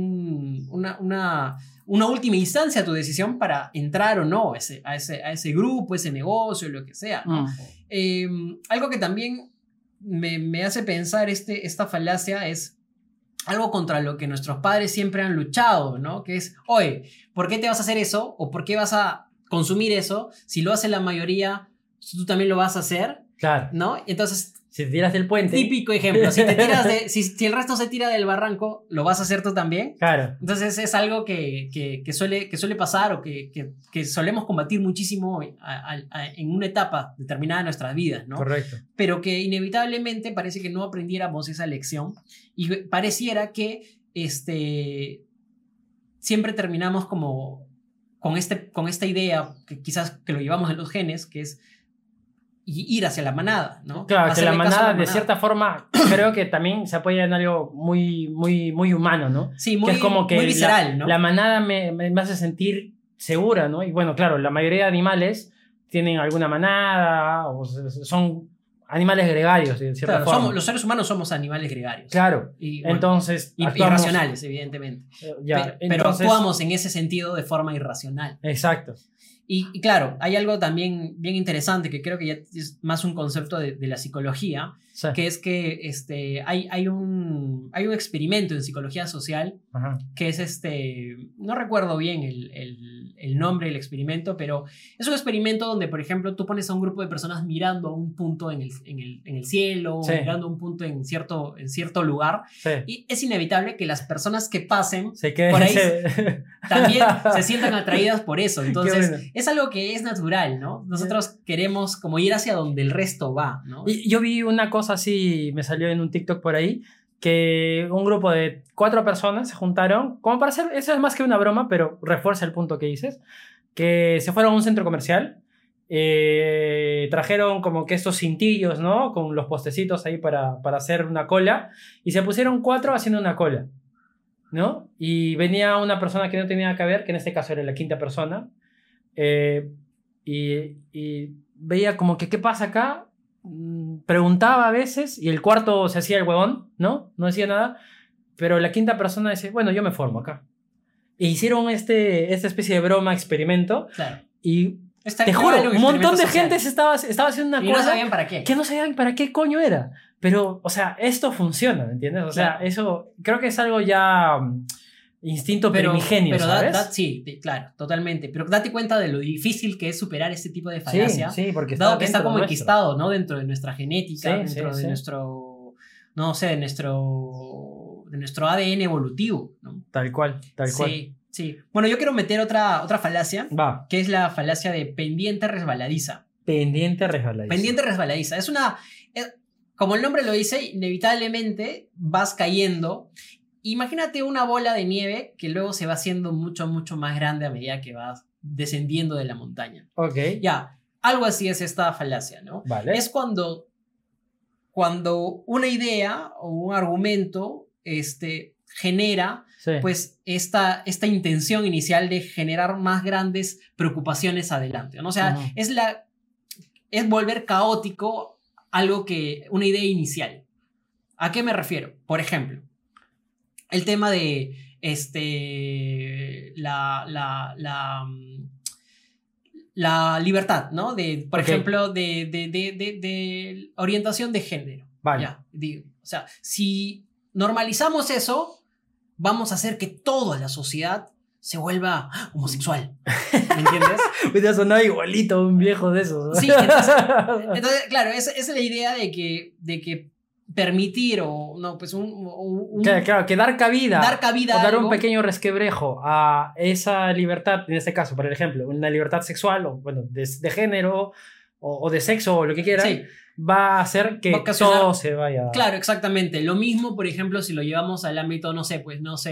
Speaker 3: una última instancia a tu decisión para entrar o no a ese grupo, ese negocio, lo que sea, ¿no? Algo que también me hace pensar esta falacia es algo contra lo que nuestros padres siempre han luchado, ¿no? Que es, oye, ¿por qué te vas a hacer eso? ¿O por qué vas a consumir eso? Si lo hace la mayoría, tú también lo vas a hacer,
Speaker 4: Claro.
Speaker 3: ¿no? Entonces,
Speaker 4: Si te tiras del puente.
Speaker 3: típico ejemplo, si si el resto se tira del barranco, ¿lo vas a hacer tú también?
Speaker 4: Claro.
Speaker 3: Entonces es algo que suele pasar o que solemos combatir muchísimo en una etapa determinada de nuestras vidas, ¿no?
Speaker 4: Correcto.
Speaker 3: Pero que inevitablemente parece que no aprendiéramos esa lección y pareciera que siempre terminamos como con esta idea que quizás que lo llevamos en los genes, que es ir hacia la manada, ¿no?
Speaker 4: Claro, que
Speaker 3: Hacerle
Speaker 4: la
Speaker 3: caso a
Speaker 4: manada, de cierta forma, creo que también se apoya en algo muy, muy, muy humano, ¿no?
Speaker 3: Sí,
Speaker 4: que es como que
Speaker 3: muy visceral, ¿no?
Speaker 4: la manada me hace sentir segura, ¿no? Y bueno, claro, la mayoría de animales tienen alguna manada, o son animales gregarios, de cierta
Speaker 3: Claro,
Speaker 4: forma.
Speaker 3: los seres humanos somos animales gregarios.
Speaker 4: Claro,
Speaker 3: Y, bueno,
Speaker 4: entonces...
Speaker 3: irracionales, evidentemente.
Speaker 4: Ya,
Speaker 3: Pero
Speaker 4: entonces-
Speaker 3: actuamos en ese sentido de forma irracional.
Speaker 4: Exacto.
Speaker 3: Y claro, hay algo también bien interesante que creo que ya es más un concepto de la psicología,
Speaker 4: Sí.
Speaker 3: que es que hay un experimento en psicología social
Speaker 4: Ajá.
Speaker 3: que es no recuerdo bien el nombre del experimento, pero es un experimento donde, por ejemplo, tú pones a un grupo de personas mirando a un punto en el cielo,
Speaker 4: Sí.
Speaker 3: o mirando a un punto en cierto lugar,
Speaker 4: Sí.
Speaker 3: y es inevitable que las personas que pasen
Speaker 4: Se quede
Speaker 3: por ahí
Speaker 4: ese-
Speaker 3: también se sientan atraídas por eso. Entonces,
Speaker 4: bueno.
Speaker 3: es algo que es natural, ¿no? Nosotros queremos como ir hacia donde el resto va, ¿no?
Speaker 4: Y yo vi una cosa así, me salió en un TikTok por ahí, que un grupo de 4 personas se juntaron, como para hacer, eso es más que una broma, pero refuerza el punto que dices, que se fueron a un centro comercial, trajeron como que estos cintillos, ¿no? Con los postecitos ahí para hacer una cola, y se pusieron 4 haciendo una cola, ¿no? Y venía una persona que no tenía que ver, que en este caso era la quinta persona, y veía como que, ¿qué pasa acá? Preguntaba a veces y el cuarto se hacía el huevón, ¿no? No decía nada, pero la quinta persona decía, bueno, yo me formo acá. E hicieron esta especie de broma, experimento,
Speaker 3: Claro.
Speaker 4: y
Speaker 3: Está
Speaker 4: te
Speaker 3: igual
Speaker 4: juro,
Speaker 3: un
Speaker 4: un montón de
Speaker 3: experimento social.
Speaker 4: gente se estaba haciendo una
Speaker 3: Y no
Speaker 4: cosa
Speaker 3: sabían para qué.
Speaker 4: que no sabían para qué coño era. Pero, o sea, esto funciona, ¿me entiendes? O sea,
Speaker 3: Claro.
Speaker 4: eso creo que es algo ya instinto primigenio,
Speaker 3: pero
Speaker 4: ¿sabes?
Speaker 3: sí, claro, totalmente. Pero date cuenta de lo difícil que es superar este tipo de
Speaker 4: Sí,
Speaker 3: falacia.
Speaker 4: sí, porque
Speaker 3: Dado que está
Speaker 4: dentro
Speaker 3: como
Speaker 4: nuestro.
Speaker 3: enquistado, ¿no? Dentro de nuestra genética,
Speaker 4: Sí,
Speaker 3: dentro
Speaker 4: sí,
Speaker 3: de
Speaker 4: sí.
Speaker 3: nuestro, no sé, de nuestro ADN evolutivo, ¿no?
Speaker 4: Tal cual, tal cual.
Speaker 3: Sí, sí. Bueno, yo quiero meter otra falacia,
Speaker 4: Va,
Speaker 3: que es la falacia de pendiente resbaladiza.
Speaker 4: pendiente resbaladiza.
Speaker 3: Pendiente resbaladiza. Como el nombre lo dice, inevitablemente vas cayendo. Imagínate una bola de nieve que luego se va haciendo mucho, mucho más grande a medida que vas descendiendo de la montaña.
Speaker 4: Ok,
Speaker 3: Ya, algo así es esta falacia, ¿no?
Speaker 4: vale.
Speaker 3: Es cuando una idea o un argumento genera
Speaker 4: Sí.
Speaker 3: pues esta intención inicial de generar más grandes preocupaciones adelante, ¿no? O sea,
Speaker 4: Ujú.
Speaker 3: es volver caótico una idea inicial. ¿A qué me refiero? Por ejemplo, el tema de la libertad, ¿no? Por
Speaker 4: Ok.
Speaker 3: ejemplo, de orientación de género.
Speaker 4: Vale.
Speaker 3: Ya, o sea, si normalizamos eso, vamos a hacer que toda la sociedad se vuelva homosexual. ¿Me entiendes?
Speaker 4: Me ha sonado igualito un viejo de esos. ¿no?
Speaker 3: Sí, entonces, claro, esa es la idea de que permitir o no, pues
Speaker 4: Claro, que dar cabida.
Speaker 3: dar cabida
Speaker 4: o
Speaker 3: a
Speaker 4: dar un
Speaker 3: algo.
Speaker 4: pequeño resquebrejo a esa libertad, en este caso, por ejemplo, una libertad sexual, o bueno, de género, o de sexo, o lo que quieran,
Speaker 3: Sí.
Speaker 4: va a hacer que
Speaker 3: Va a ocasionar-
Speaker 4: todo se vaya.
Speaker 3: Claro, exactamente. Lo mismo, por ejemplo, si lo llevamos al ámbito, no sé,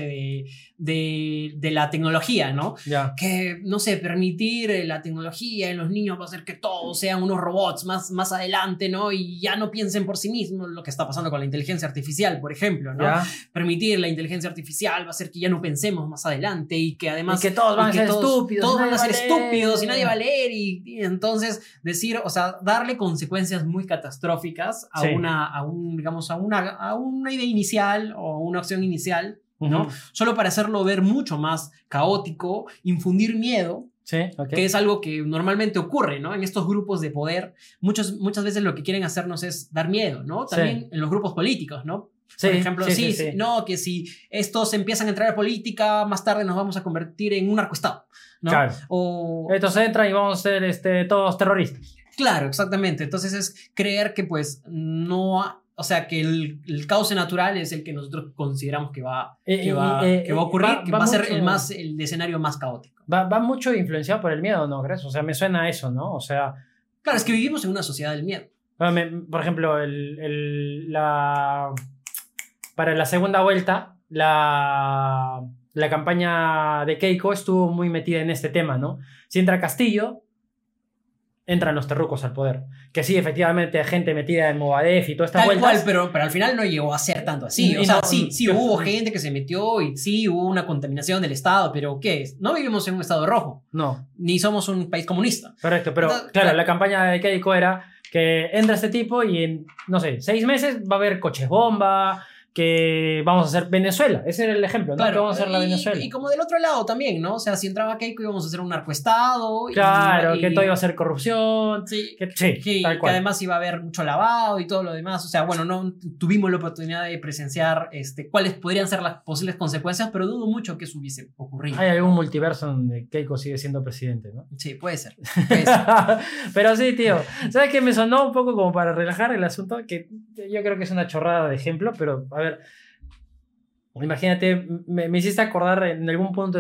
Speaker 3: de la tecnología, ¿no?
Speaker 4: Ya.
Speaker 3: Que, no sé, permitir la tecnología en los niños va a hacer que todos sean unos robots más adelante, ¿no? Y ya no piensen por sí mismos, lo que está pasando con la inteligencia artificial, por ejemplo, ¿no?
Speaker 4: Ya.
Speaker 3: Permitir la inteligencia artificial va a hacer que ya no pensemos más adelante y que además...
Speaker 4: Y que todos van a
Speaker 3: y que
Speaker 4: ser estúpidos,
Speaker 3: Todos
Speaker 4: nadie
Speaker 3: van a ser
Speaker 4: va a leer.
Speaker 3: estúpidos y nadie va a leer y entonces decir, o sea, darle consecuencias muy catastróficas a
Speaker 4: Sí.
Speaker 3: digamos, a una idea inicial o una acción inicial, ¿no?
Speaker 4: Ujú.
Speaker 3: Solo para hacerlo ver mucho más caótico, infundir miedo
Speaker 4: Sí, ok.
Speaker 3: que es algo que normalmente ocurre, ¿no? En estos grupos de poder, muchas veces lo que quieren hacernos es dar miedo, ¿no? También
Speaker 4: Sí.
Speaker 3: en los grupos políticos, ¿no?
Speaker 4: Sí,
Speaker 3: Por ejemplo,
Speaker 4: sí, sí.
Speaker 3: no, que si estos empiezan a entrar a política, más tarde nos vamos a convertir en un narcoestado, ¿no?
Speaker 4: Claro.
Speaker 3: O,
Speaker 4: Estos entran y vamos a ser todos terroristas.
Speaker 3: claro, exactamente. Entonces es creer que pues no, o sea, que el cauce natural es el que nosotros consideramos que va a ocurrir, que va a ser
Speaker 4: mucho-
Speaker 3: el escenario más caótico.
Speaker 4: Va mucho influenciado por el miedo, ¿no crees? O sea, me suena a eso, ¿no? O sea,
Speaker 3: Claro, es que vivimos en una sociedad del miedo.
Speaker 4: por ejemplo, para la segunda vuelta, la campaña de Keiko estuvo muy metida en este tema, ¿no? Si entra Castillo, entran los terrucos al poder. Que sí, efectivamente, hay gente metida en Movadef y todas estas
Speaker 3: Tal
Speaker 4: vueltas.
Speaker 3: cual, pero al final no llegó a ser tanto así.
Speaker 4: Y
Speaker 3: O sea,
Speaker 4: no-
Speaker 3: sí hubo gente que se metió y sí hubo una contaminación del Estado, pero ¿qué es? No vivimos en un Estado rojo,
Speaker 4: No,
Speaker 3: ni somos un país comunista.
Speaker 4: correcto. Pero
Speaker 3: Entonces,
Speaker 4: claro,
Speaker 3: claro.
Speaker 4: la campaña de Keiko era que entra este tipo y en, no sé, 6 meses va a haber coches bomba, que vamos a hacer Venezuela. Ese era el ejemplo, ¿no? Que
Speaker 3: Claro,
Speaker 4: vamos a hacer la Venezuela.
Speaker 3: y como del otro lado también, ¿no? O sea, si entraba Keiko íbamos a hacer un narcoestado.
Speaker 4: Claro, que todo iba a ser corrupción.
Speaker 3: Sí,
Speaker 4: Sí, tal
Speaker 3: que
Speaker 4: cual.
Speaker 3: además iba a haber mucho lavado y todo lo demás. O sea, bueno, no tuvimos la oportunidad de presenciar cuáles podrían ser las posibles consecuencias, pero dudo mucho que eso hubiese ocurrido.
Speaker 4: Hay algún multiverso donde Keiko sigue siendo presidente, ¿no?
Speaker 3: Sí, puede ser. Puede ser.
Speaker 4: Pero sí, tío. ¿Sabes qué? Me sonó un poco como para relajar el asunto, que yo creo que es una chorrada de ejemplo, pero a ver, imagínate, me hiciste acordar en algún punto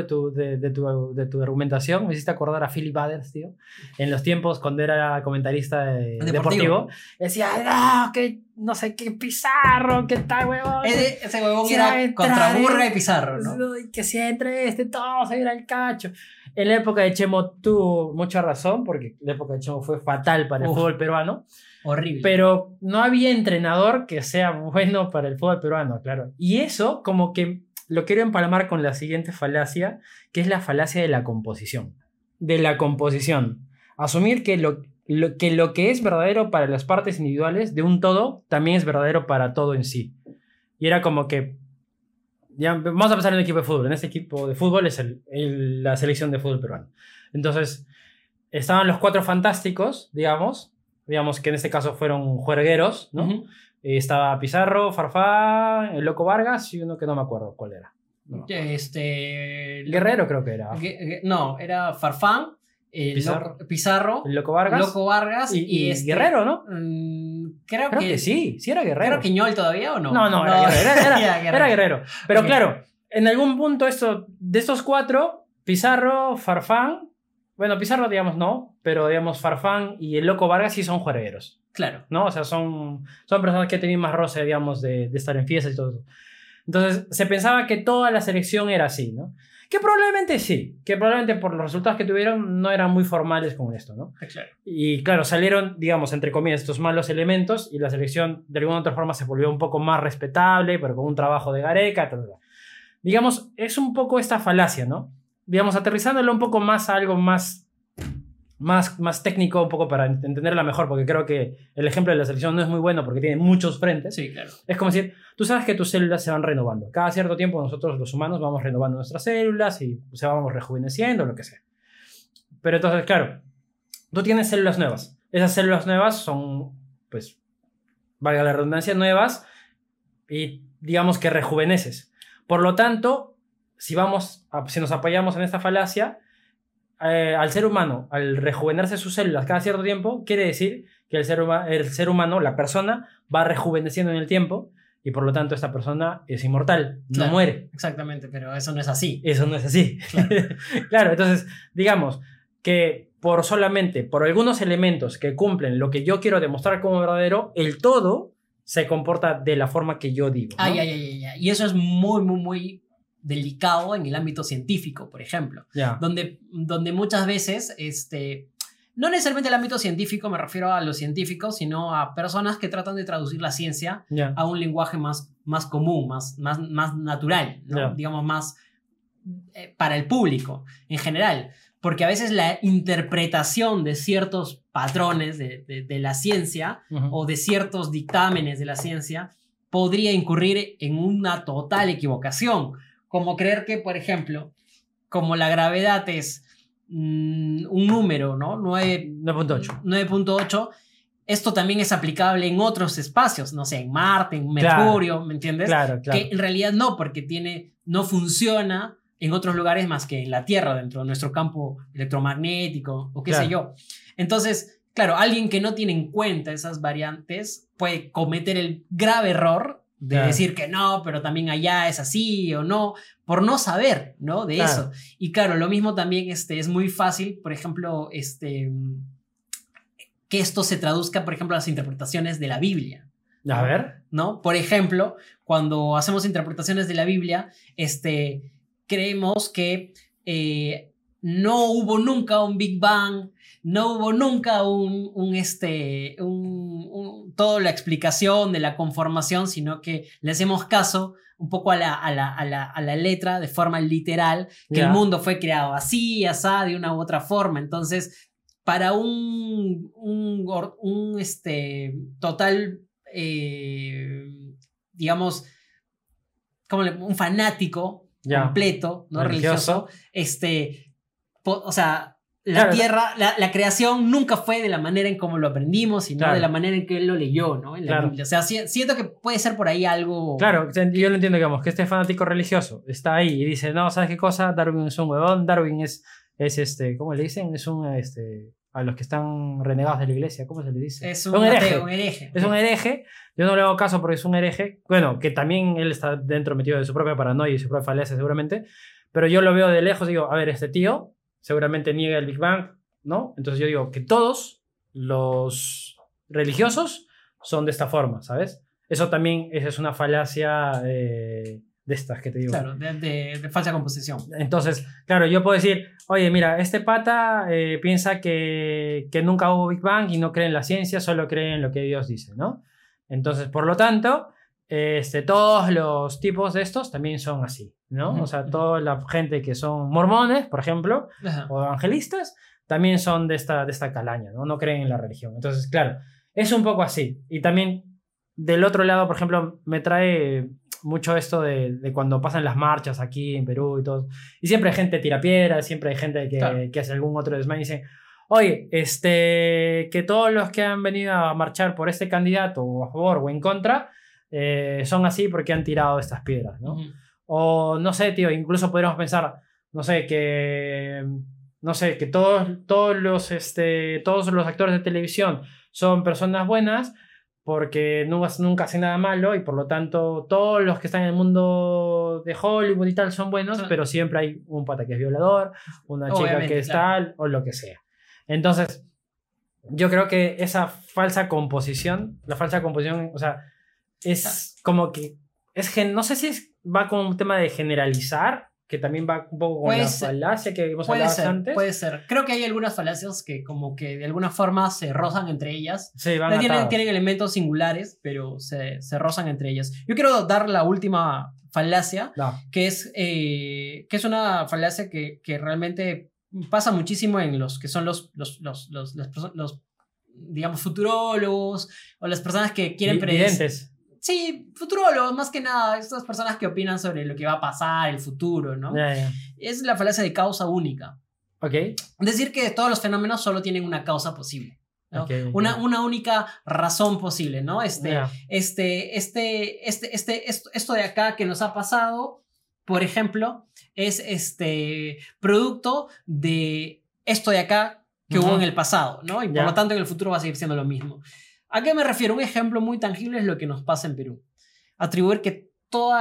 Speaker 4: de tu argumentación, me hiciste acordar a Philip Butters, tío, en los tiempos cuando era comentarista deportivo. Decía, no, que no sé qué Pizarro, qué tal, huevón.
Speaker 3: Ese huevón
Speaker 4: Sí,
Speaker 3: era
Speaker 4: va a entrar,
Speaker 3: contra Burga y Pizarro, ¿no?
Speaker 4: Que si entre todo se irá al cacho. En la época de Chemo tuvo mucha razón, porque la época de Chemo fue fatal para el fútbol peruano,
Speaker 3: Horrible.
Speaker 4: pero no había entrenador que sea bueno para el fútbol peruano, claro. Y eso como que lo quiero empalmar con la siguiente falacia, que es la falacia de la composición. De la composición. Asumir que lo que es verdadero para las partes individuales de un todo, también es verdadero para todo en sí. Y era como que ya, vamos a pensar en un equipo de fútbol. En este equipo de fútbol es la selección de fútbol peruano. Entonces, estaban los 4 fantásticos, digamos que en este caso fueron juergueros, ¿no?
Speaker 3: Ujú.
Speaker 4: Estaba Pizarro, Farfán, el Loco Vargas y uno que no me acuerdo cuál era. No. Guerrero creo que era.
Speaker 3: No, era Farfán, Pizarro,
Speaker 4: El Loco Vargas.
Speaker 3: Loco Vargas
Speaker 4: y Guerrero, ¿no?
Speaker 3: Creo
Speaker 4: Creo que sí era Guerrero.
Speaker 3: ¿Era Quiñol todavía o no?
Speaker 4: No, era Guerrero.
Speaker 3: Ya,
Speaker 4: Era Guerrero. Pero
Speaker 3: Ok.
Speaker 4: claro, en algún punto de estos 4, Pizarro, Farfán, bueno, Pizarro digamos no, pero digamos Farfán y el Loco Vargas sí son juergueros,
Speaker 3: Claro.
Speaker 4: ¿no? O sea, son personas que tienen más roce, digamos, de estar en fiestas y todo eso. Entonces, se pensaba que toda la selección era así, ¿no? Que probablemente sí, que probablemente por los resultados que tuvieron no eran muy formales con esto, ¿no?
Speaker 3: Claro.
Speaker 4: Y claro, salieron, digamos, entre comillas, estos malos elementos y la selección de alguna u otra forma se volvió un poco más respetable, pero con un trabajo de Gareca, tal. Digamos, es un poco esta falacia, ¿no? Digamos, aterrizándolo un poco más a algo más técnico, un poco para entenderla mejor, porque creo que el ejemplo de la selección no es muy bueno porque tiene muchos frentes.
Speaker 3: Sí, claro.
Speaker 4: Es como decir, tú sabes que tus células se van renovando. Cada cierto tiempo nosotros los humanos vamos renovando nuestras células y se vamos rejuveneciendo, lo que sea. Pero entonces, claro, tú tienes células nuevas. Esas células nuevas son, pues, valga la redundancia, nuevas y digamos que rejuveneces. Por lo tanto, si nos apoyamos en esta falacia, al ser humano, al rejuvenecerse sus células cada cierto tiempo, quiere decir que el ser humano, la persona, va rejuveneciendo en el tiempo y por lo tanto esta persona es inmortal, no
Speaker 3: Claro.
Speaker 4: muere.
Speaker 3: Exactamente, pero eso no es así.
Speaker 4: Eso no es así.
Speaker 3: Claro.
Speaker 4: Claro, entonces, digamos que por algunos elementos que cumplen lo que yo quiero demostrar como verdadero, el todo se comporta de la forma que yo digo, ¿no?
Speaker 3: Ay. Y eso es muy, muy, muy delicado en el ámbito científico, por ejemplo.
Speaker 4: Ya.
Speaker 3: Donde muchas veces, no necesariamente el ámbito científico, me refiero a los científicos, sino a personas que tratan de traducir la ciencia
Speaker 4: Ya.
Speaker 3: a un lenguaje más común, más natural, ¿no?
Speaker 4: Ya.
Speaker 3: Digamos, más para el público en general. Porque a veces la interpretación de ciertos patrones de la ciencia
Speaker 4: Ujú.
Speaker 3: o de ciertos dictámenes de la ciencia podría incurrir en una total equivocación. Como creer que, por ejemplo, como la gravedad es un número, ¿no?
Speaker 4: 9.8.
Speaker 3: 9.8, esto también es aplicable en otros espacios, no sé, en Marte, en Mercurio, ¿me entiendes?
Speaker 4: Claro.
Speaker 3: Que en realidad no, porque no funciona en otros lugares más que en la Tierra, dentro de nuestro campo electromagnético o qué sé yo. Entonces, claro, alguien que no tiene en cuenta esas variantes puede cometer el grave error de decir que no, pero también allá es así o no, por no saber, ¿no? De eso. Y claro, lo mismo también es muy fácil, por ejemplo, que esto se traduzca, por ejemplo, a las interpretaciones de la Biblia.
Speaker 4: A ver.
Speaker 3: ¿No? Por ejemplo, cuando hacemos interpretaciones de la Biblia, creemos que no hubo nunca un Big Bang, no hubo nunca toda la explicación de la conformación, sino que le hacemos caso un poco a la letra de forma literal, que el mundo fue creado así, asá, de una u otra forma. Entonces, para un total, digamos, como un fanático completo, ¿no? Religioso, o sea, la Tierra, la creación nunca fue de la manera en como lo aprendimos, sino de la manera en que él lo leyó, ¿no? En la Biblia. O sea, siento que puede ser por ahí algo...
Speaker 4: Claro, yo lo entiendo, digamos, que este fanático religioso está ahí y dice, no, ¿sabes qué cosa? Darwin es un huevón, Darwin es ¿cómo le dicen? Es un, a los que están renegados de la iglesia, ¿cómo se le dice?
Speaker 3: Es un hereje.
Speaker 4: Es un hereje. Yo no le hago caso porque es un hereje. Bueno, que también él está dentro metido de su propia paranoia y su propia falacia seguramente. Pero yo lo veo de lejos y digo, a ver, este tío seguramente niega el Big Bang, ¿no? Entonces yo digo que todos los religiosos son de esta forma, ¿sabes? Eso también es una falacia de estas que te digo.
Speaker 3: Claro, de falsa composición.
Speaker 4: Entonces, claro, yo puedo decir, oye, mira, este pata piensa que nunca hubo Big Bang y no cree en la ciencia, solo cree en lo que Dios dice, ¿no? Entonces, por lo tanto, todos los tipos de estos también son así, ¿no? O sea, toda la gente que son mormones, por ejemplo, o evangelistas, también son de esta calaña, ¿no? No creen en la religión. Entonces, claro, es un poco así. Y también, del otro lado, por ejemplo, me trae mucho esto de cuando pasan las marchas aquí en Perú y todo. Y siempre hay gente tira piedras, siempre hay gente que hace algún otro desmán y dice, oye, que todos los que han venido a marchar por este candidato, o a favor o en contra, son así porque han tirado estas piedras, ¿no? O no sé, tío, incluso podríamos pensar, no sé, que todos los actores de televisión son personas buenas porque nunca hacen nada malo y por lo tanto todos los que están en el mundo de Hollywood y tal son buenos, pero siempre hay un pata que es violador, una chica que es tal o lo que sea. Entonces, yo creo que esa falsa composición, o sea, es como que no sé si va con un tema de generalizar, que también va un poco con la falacia que hemos hablado antes.
Speaker 3: Puede ser. Creo que hay algunas falacias que como que de alguna forma se rozan entre ellas.
Speaker 4: Sí, van
Speaker 3: tienen elementos singulares, pero se rozan entre ellas. Yo quiero dar la última falacia, que es una falacia que realmente pasa muchísimo en los que son los digamos, futurólogos o las personas que quieren predecir. Sí, futurólogos, más que nada, estas personas que opinan sobre lo que va a pasar, el futuro, ¿no? Es la falacia de causa única. Decir que todos los fenómenos solo tienen una causa posible, ¿no? Una única razón posible, ¿no? Esto de acá que nos ha pasado, por ejemplo, es producto de esto de acá que hubo en el pasado, ¿no? Y por lo tanto en el futuro va a seguir siendo lo mismo. ¿A qué me refiero? Un ejemplo muy tangible es lo que nos pasa en Perú. Atribuir que toda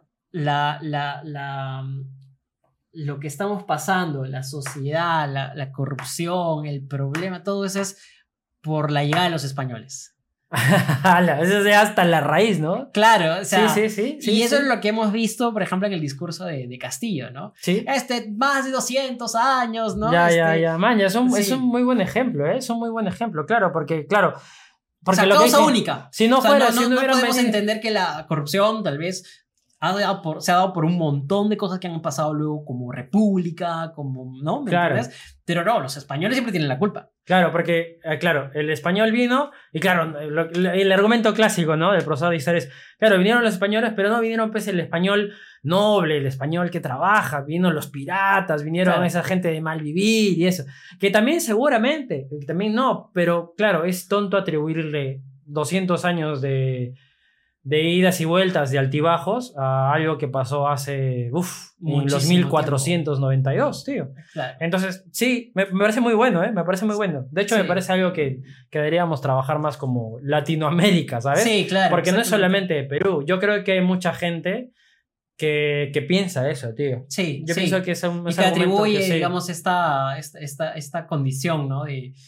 Speaker 3: lo que estamos pasando, la sociedad, la corrupción, el problema, todo eso es por la llegada de los españos.
Speaker 4: Eso es hasta la raíz, ¿no?
Speaker 3: Claro, o sea,
Speaker 4: sí,
Speaker 3: y eso es lo que hemos visto, por ejemplo, en el discurso de Castillo, ¿no?
Speaker 4: Sí.
Speaker 3: Más de 200 años, ¿no?
Speaker 4: Man, es un muy buen ejemplo, ¿eh? Es un muy buen ejemplo, claro, porque
Speaker 3: o sea, causa única.
Speaker 4: Si no fuera,
Speaker 3: no podemos entender que la corrupción tal vez se ha dado por un montón de cosas que han pasado luego, como república, como, ¿no? ¿Me
Speaker 4: Claro.
Speaker 3: entiendes? Pero no, los españoles siempre tienen la culpa.
Speaker 4: Claro, porque, claro, el español vino y claro, el argumento clásico, ¿no? Del profesor de historia es, claro, vinieron los españoles, pero no vinieron pues el español noble, el español que trabaja, vinieron los piratas, vinieron
Speaker 3: Claro.
Speaker 4: esa gente de mal vivir y eso, que también seguramente, que también no, pero claro, es tonto atribuirle 200 años de idas y vueltas, de altibajos, a algo que pasó hace, en los
Speaker 3: Muchísimo
Speaker 4: 1492, tío.
Speaker 3: Claro.
Speaker 4: Entonces, sí, me parece muy bueno, ¿eh? Me parece muy bueno. De hecho,
Speaker 3: Sí.
Speaker 4: me parece algo que deberíamos trabajar más como Latinoamérica, ¿sabes?
Speaker 3: Sí, claro.
Speaker 4: Porque no es
Speaker 3: exactamente.
Speaker 4: solamente Perú. Yo creo que hay mucha gente que piensa eso, tío.
Speaker 3: Sí,
Speaker 4: Yo
Speaker 3: sí.
Speaker 4: pienso que es un
Speaker 3: Y que
Speaker 4: argumento
Speaker 3: atribuye,
Speaker 4: que sí.
Speaker 3: digamos, esta condición, ¿no?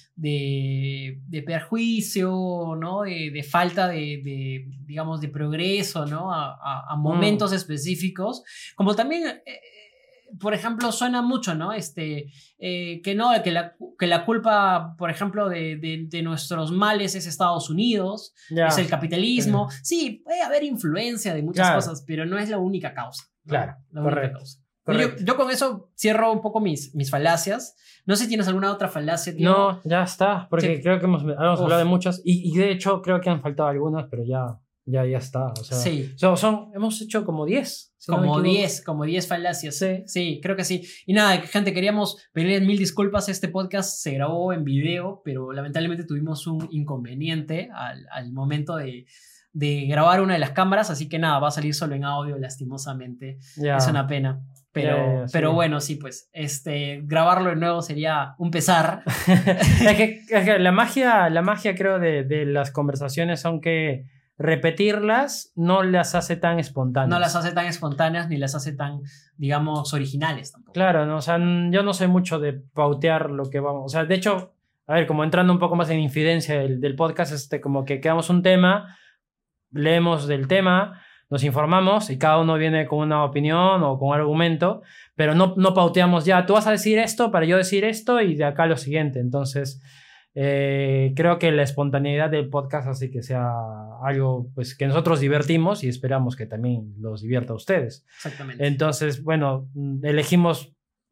Speaker 3: De perjuicio, ¿no? De falta digamos, de progreso, ¿no? A momentos específicos. Como también, por ejemplo, suena mucho, ¿no? Que no, que la culpa, por ejemplo, de nuestros males es Estados Unidos,
Speaker 4: Ya.
Speaker 3: es el capitalismo. Sí, puede haber influencia de muchas
Speaker 4: Claro.
Speaker 3: cosas, pero no es la única causa. ¿no?
Speaker 4: Claro,
Speaker 3: La única
Speaker 4: correcto.
Speaker 3: causa.
Speaker 4: Correcto.
Speaker 3: Yo con eso cierro un poco mis falacias. No sé si tienes alguna otra falacia, tío.
Speaker 4: No, ya está, porque
Speaker 3: Sí.
Speaker 4: creo que hemos
Speaker 3: Uf.
Speaker 4: hablado de muchas y de hecho creo que han faltado algunas, pero ya está. O sea,
Speaker 3: Sí.
Speaker 4: hemos hecho como 10. si no me
Speaker 3: Como
Speaker 4: equivoco.
Speaker 3: 10 falacias.
Speaker 4: Sí.
Speaker 3: Sí, creo que sí. Y nada, gente, queríamos pedirles 1000 disculpas. Este podcast se grabó en video, pero lamentablemente tuvimos un inconveniente al momento de grabar una de las cámaras, así que nada, va a salir solo en audio, lastimosamente.
Speaker 4: Ya.
Speaker 3: Es una pena. Pero,
Speaker 4: Ya, sí.
Speaker 3: pero bueno, sí, pues grabarlo de nuevo sería un pesar.
Speaker 4: es que la magia creo de las conversaciones son que repetirlas no las hace tan espontáneas.
Speaker 3: No las hace tan espontáneas ni las hace tan, digamos, originales tampoco.
Speaker 4: Claro, ¿no? O sea, yo no soy mucho de pautear lo que vamos. O sea, de hecho, a ver, como entrando un poco más en infidencia del podcast, como que quedamos un tema, leemos del tema, nos informamos y cada uno viene con una opinión o con un argumento, pero no pauteamos ya, tú vas a decir esto para yo decir esto y de acá lo siguiente. Entonces, creo que la espontaneidad del podcast hace que sea algo pues, que nosotros divertimos y esperamos que también los divierta a ustedes.
Speaker 3: Exactamente.
Speaker 4: Entonces, bueno, elegimos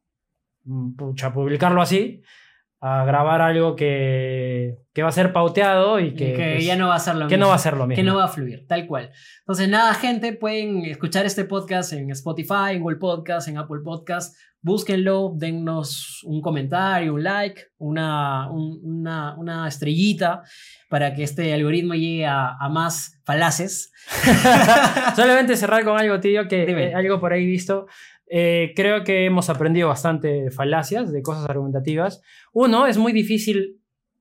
Speaker 4: publicarlo así, a grabar algo que va a ser pauteado y que pues,
Speaker 3: ya no va a ser lo
Speaker 4: que
Speaker 3: mismo.
Speaker 4: no va a ser lo mismo.
Speaker 3: Que no va a fluir, tal cual. Entonces, nada, gente, pueden escuchar este podcast en Spotify, en Google Podcast, en Apple Podcast. Búsquenlo, dennos un comentario, un like, una estrellita para que este algoritmo llegue a más falaces.
Speaker 4: Solamente cerrar con algo, tío, que
Speaker 3: Dime.
Speaker 4: algo por ahí visto. Creo que hemos aprendido bastante de falacias, de cosas argumentativas. Uno, es muy difícil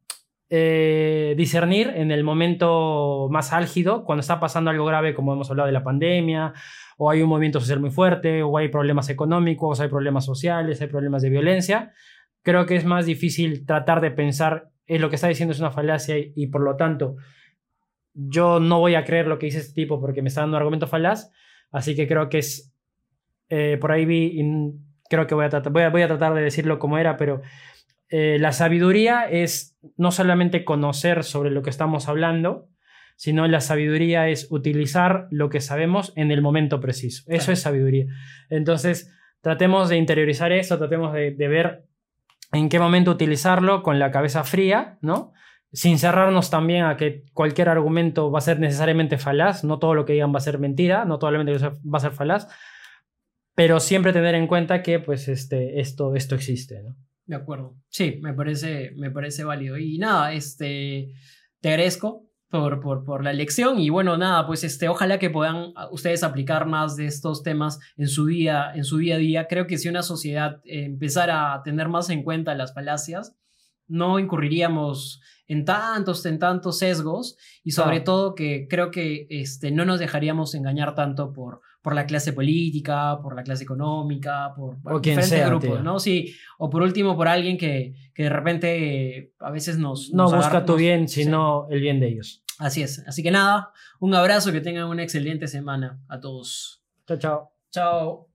Speaker 4: discernir en el momento más álgido, cuando está pasando algo grave, como hemos hablado de la pandemia, o hay un movimiento social muy fuerte, o hay problemas económicos, hay problemas sociales, hay problemas de violencia. Creo que es más difícil tratar de pensar lo que está diciendo es una falacia y por lo tanto yo no voy a creer lo que dice este tipo porque me está dando un argumento falaz. Así que creo que es por ahí vi, y creo que voy a tratar de decirlo como era, pero la sabiduría es no solamente conocer sobre lo que estamos hablando, sino la sabiduría es utilizar lo que sabemos en el momento preciso. Eso
Speaker 3: Claro.
Speaker 4: es sabiduría. Entonces, tratemos de interiorizar eso, tratemos de ver en qué momento utilizarlo con la cabeza fría, ¿no? Sin cerrarnos también a que cualquier argumento va a ser necesariamente falaz, no todo lo que digan va a ser mentira, no todo lo que va a ser falaz, pero siempre tener en cuenta que pues esto existe, ¿no?
Speaker 3: De acuerdo. Sí, me parece válido. Y nada, te agradezco por la lección y bueno, nada, pues ojalá que puedan ustedes aplicar más de estos temas en su día a día. Creo que si una sociedad empezara a tener más en cuenta las falacias, no incurriríamos en tantos sesgos y sobre todo que creo que no nos dejaríamos engañar tanto por la clase política, por la clase económica, por
Speaker 4: o quien
Speaker 3: diferentes
Speaker 4: sea,
Speaker 3: grupos,
Speaker 4: tío.
Speaker 3: ¿no? Sí, o por último por alguien que de repente a veces
Speaker 4: No busca tu bien,
Speaker 3: sí.
Speaker 4: sino el bien de ellos.
Speaker 3: Así es. Así que nada, un abrazo, que tengan una excelente semana a todos.
Speaker 4: Chao, chao.
Speaker 3: Chao.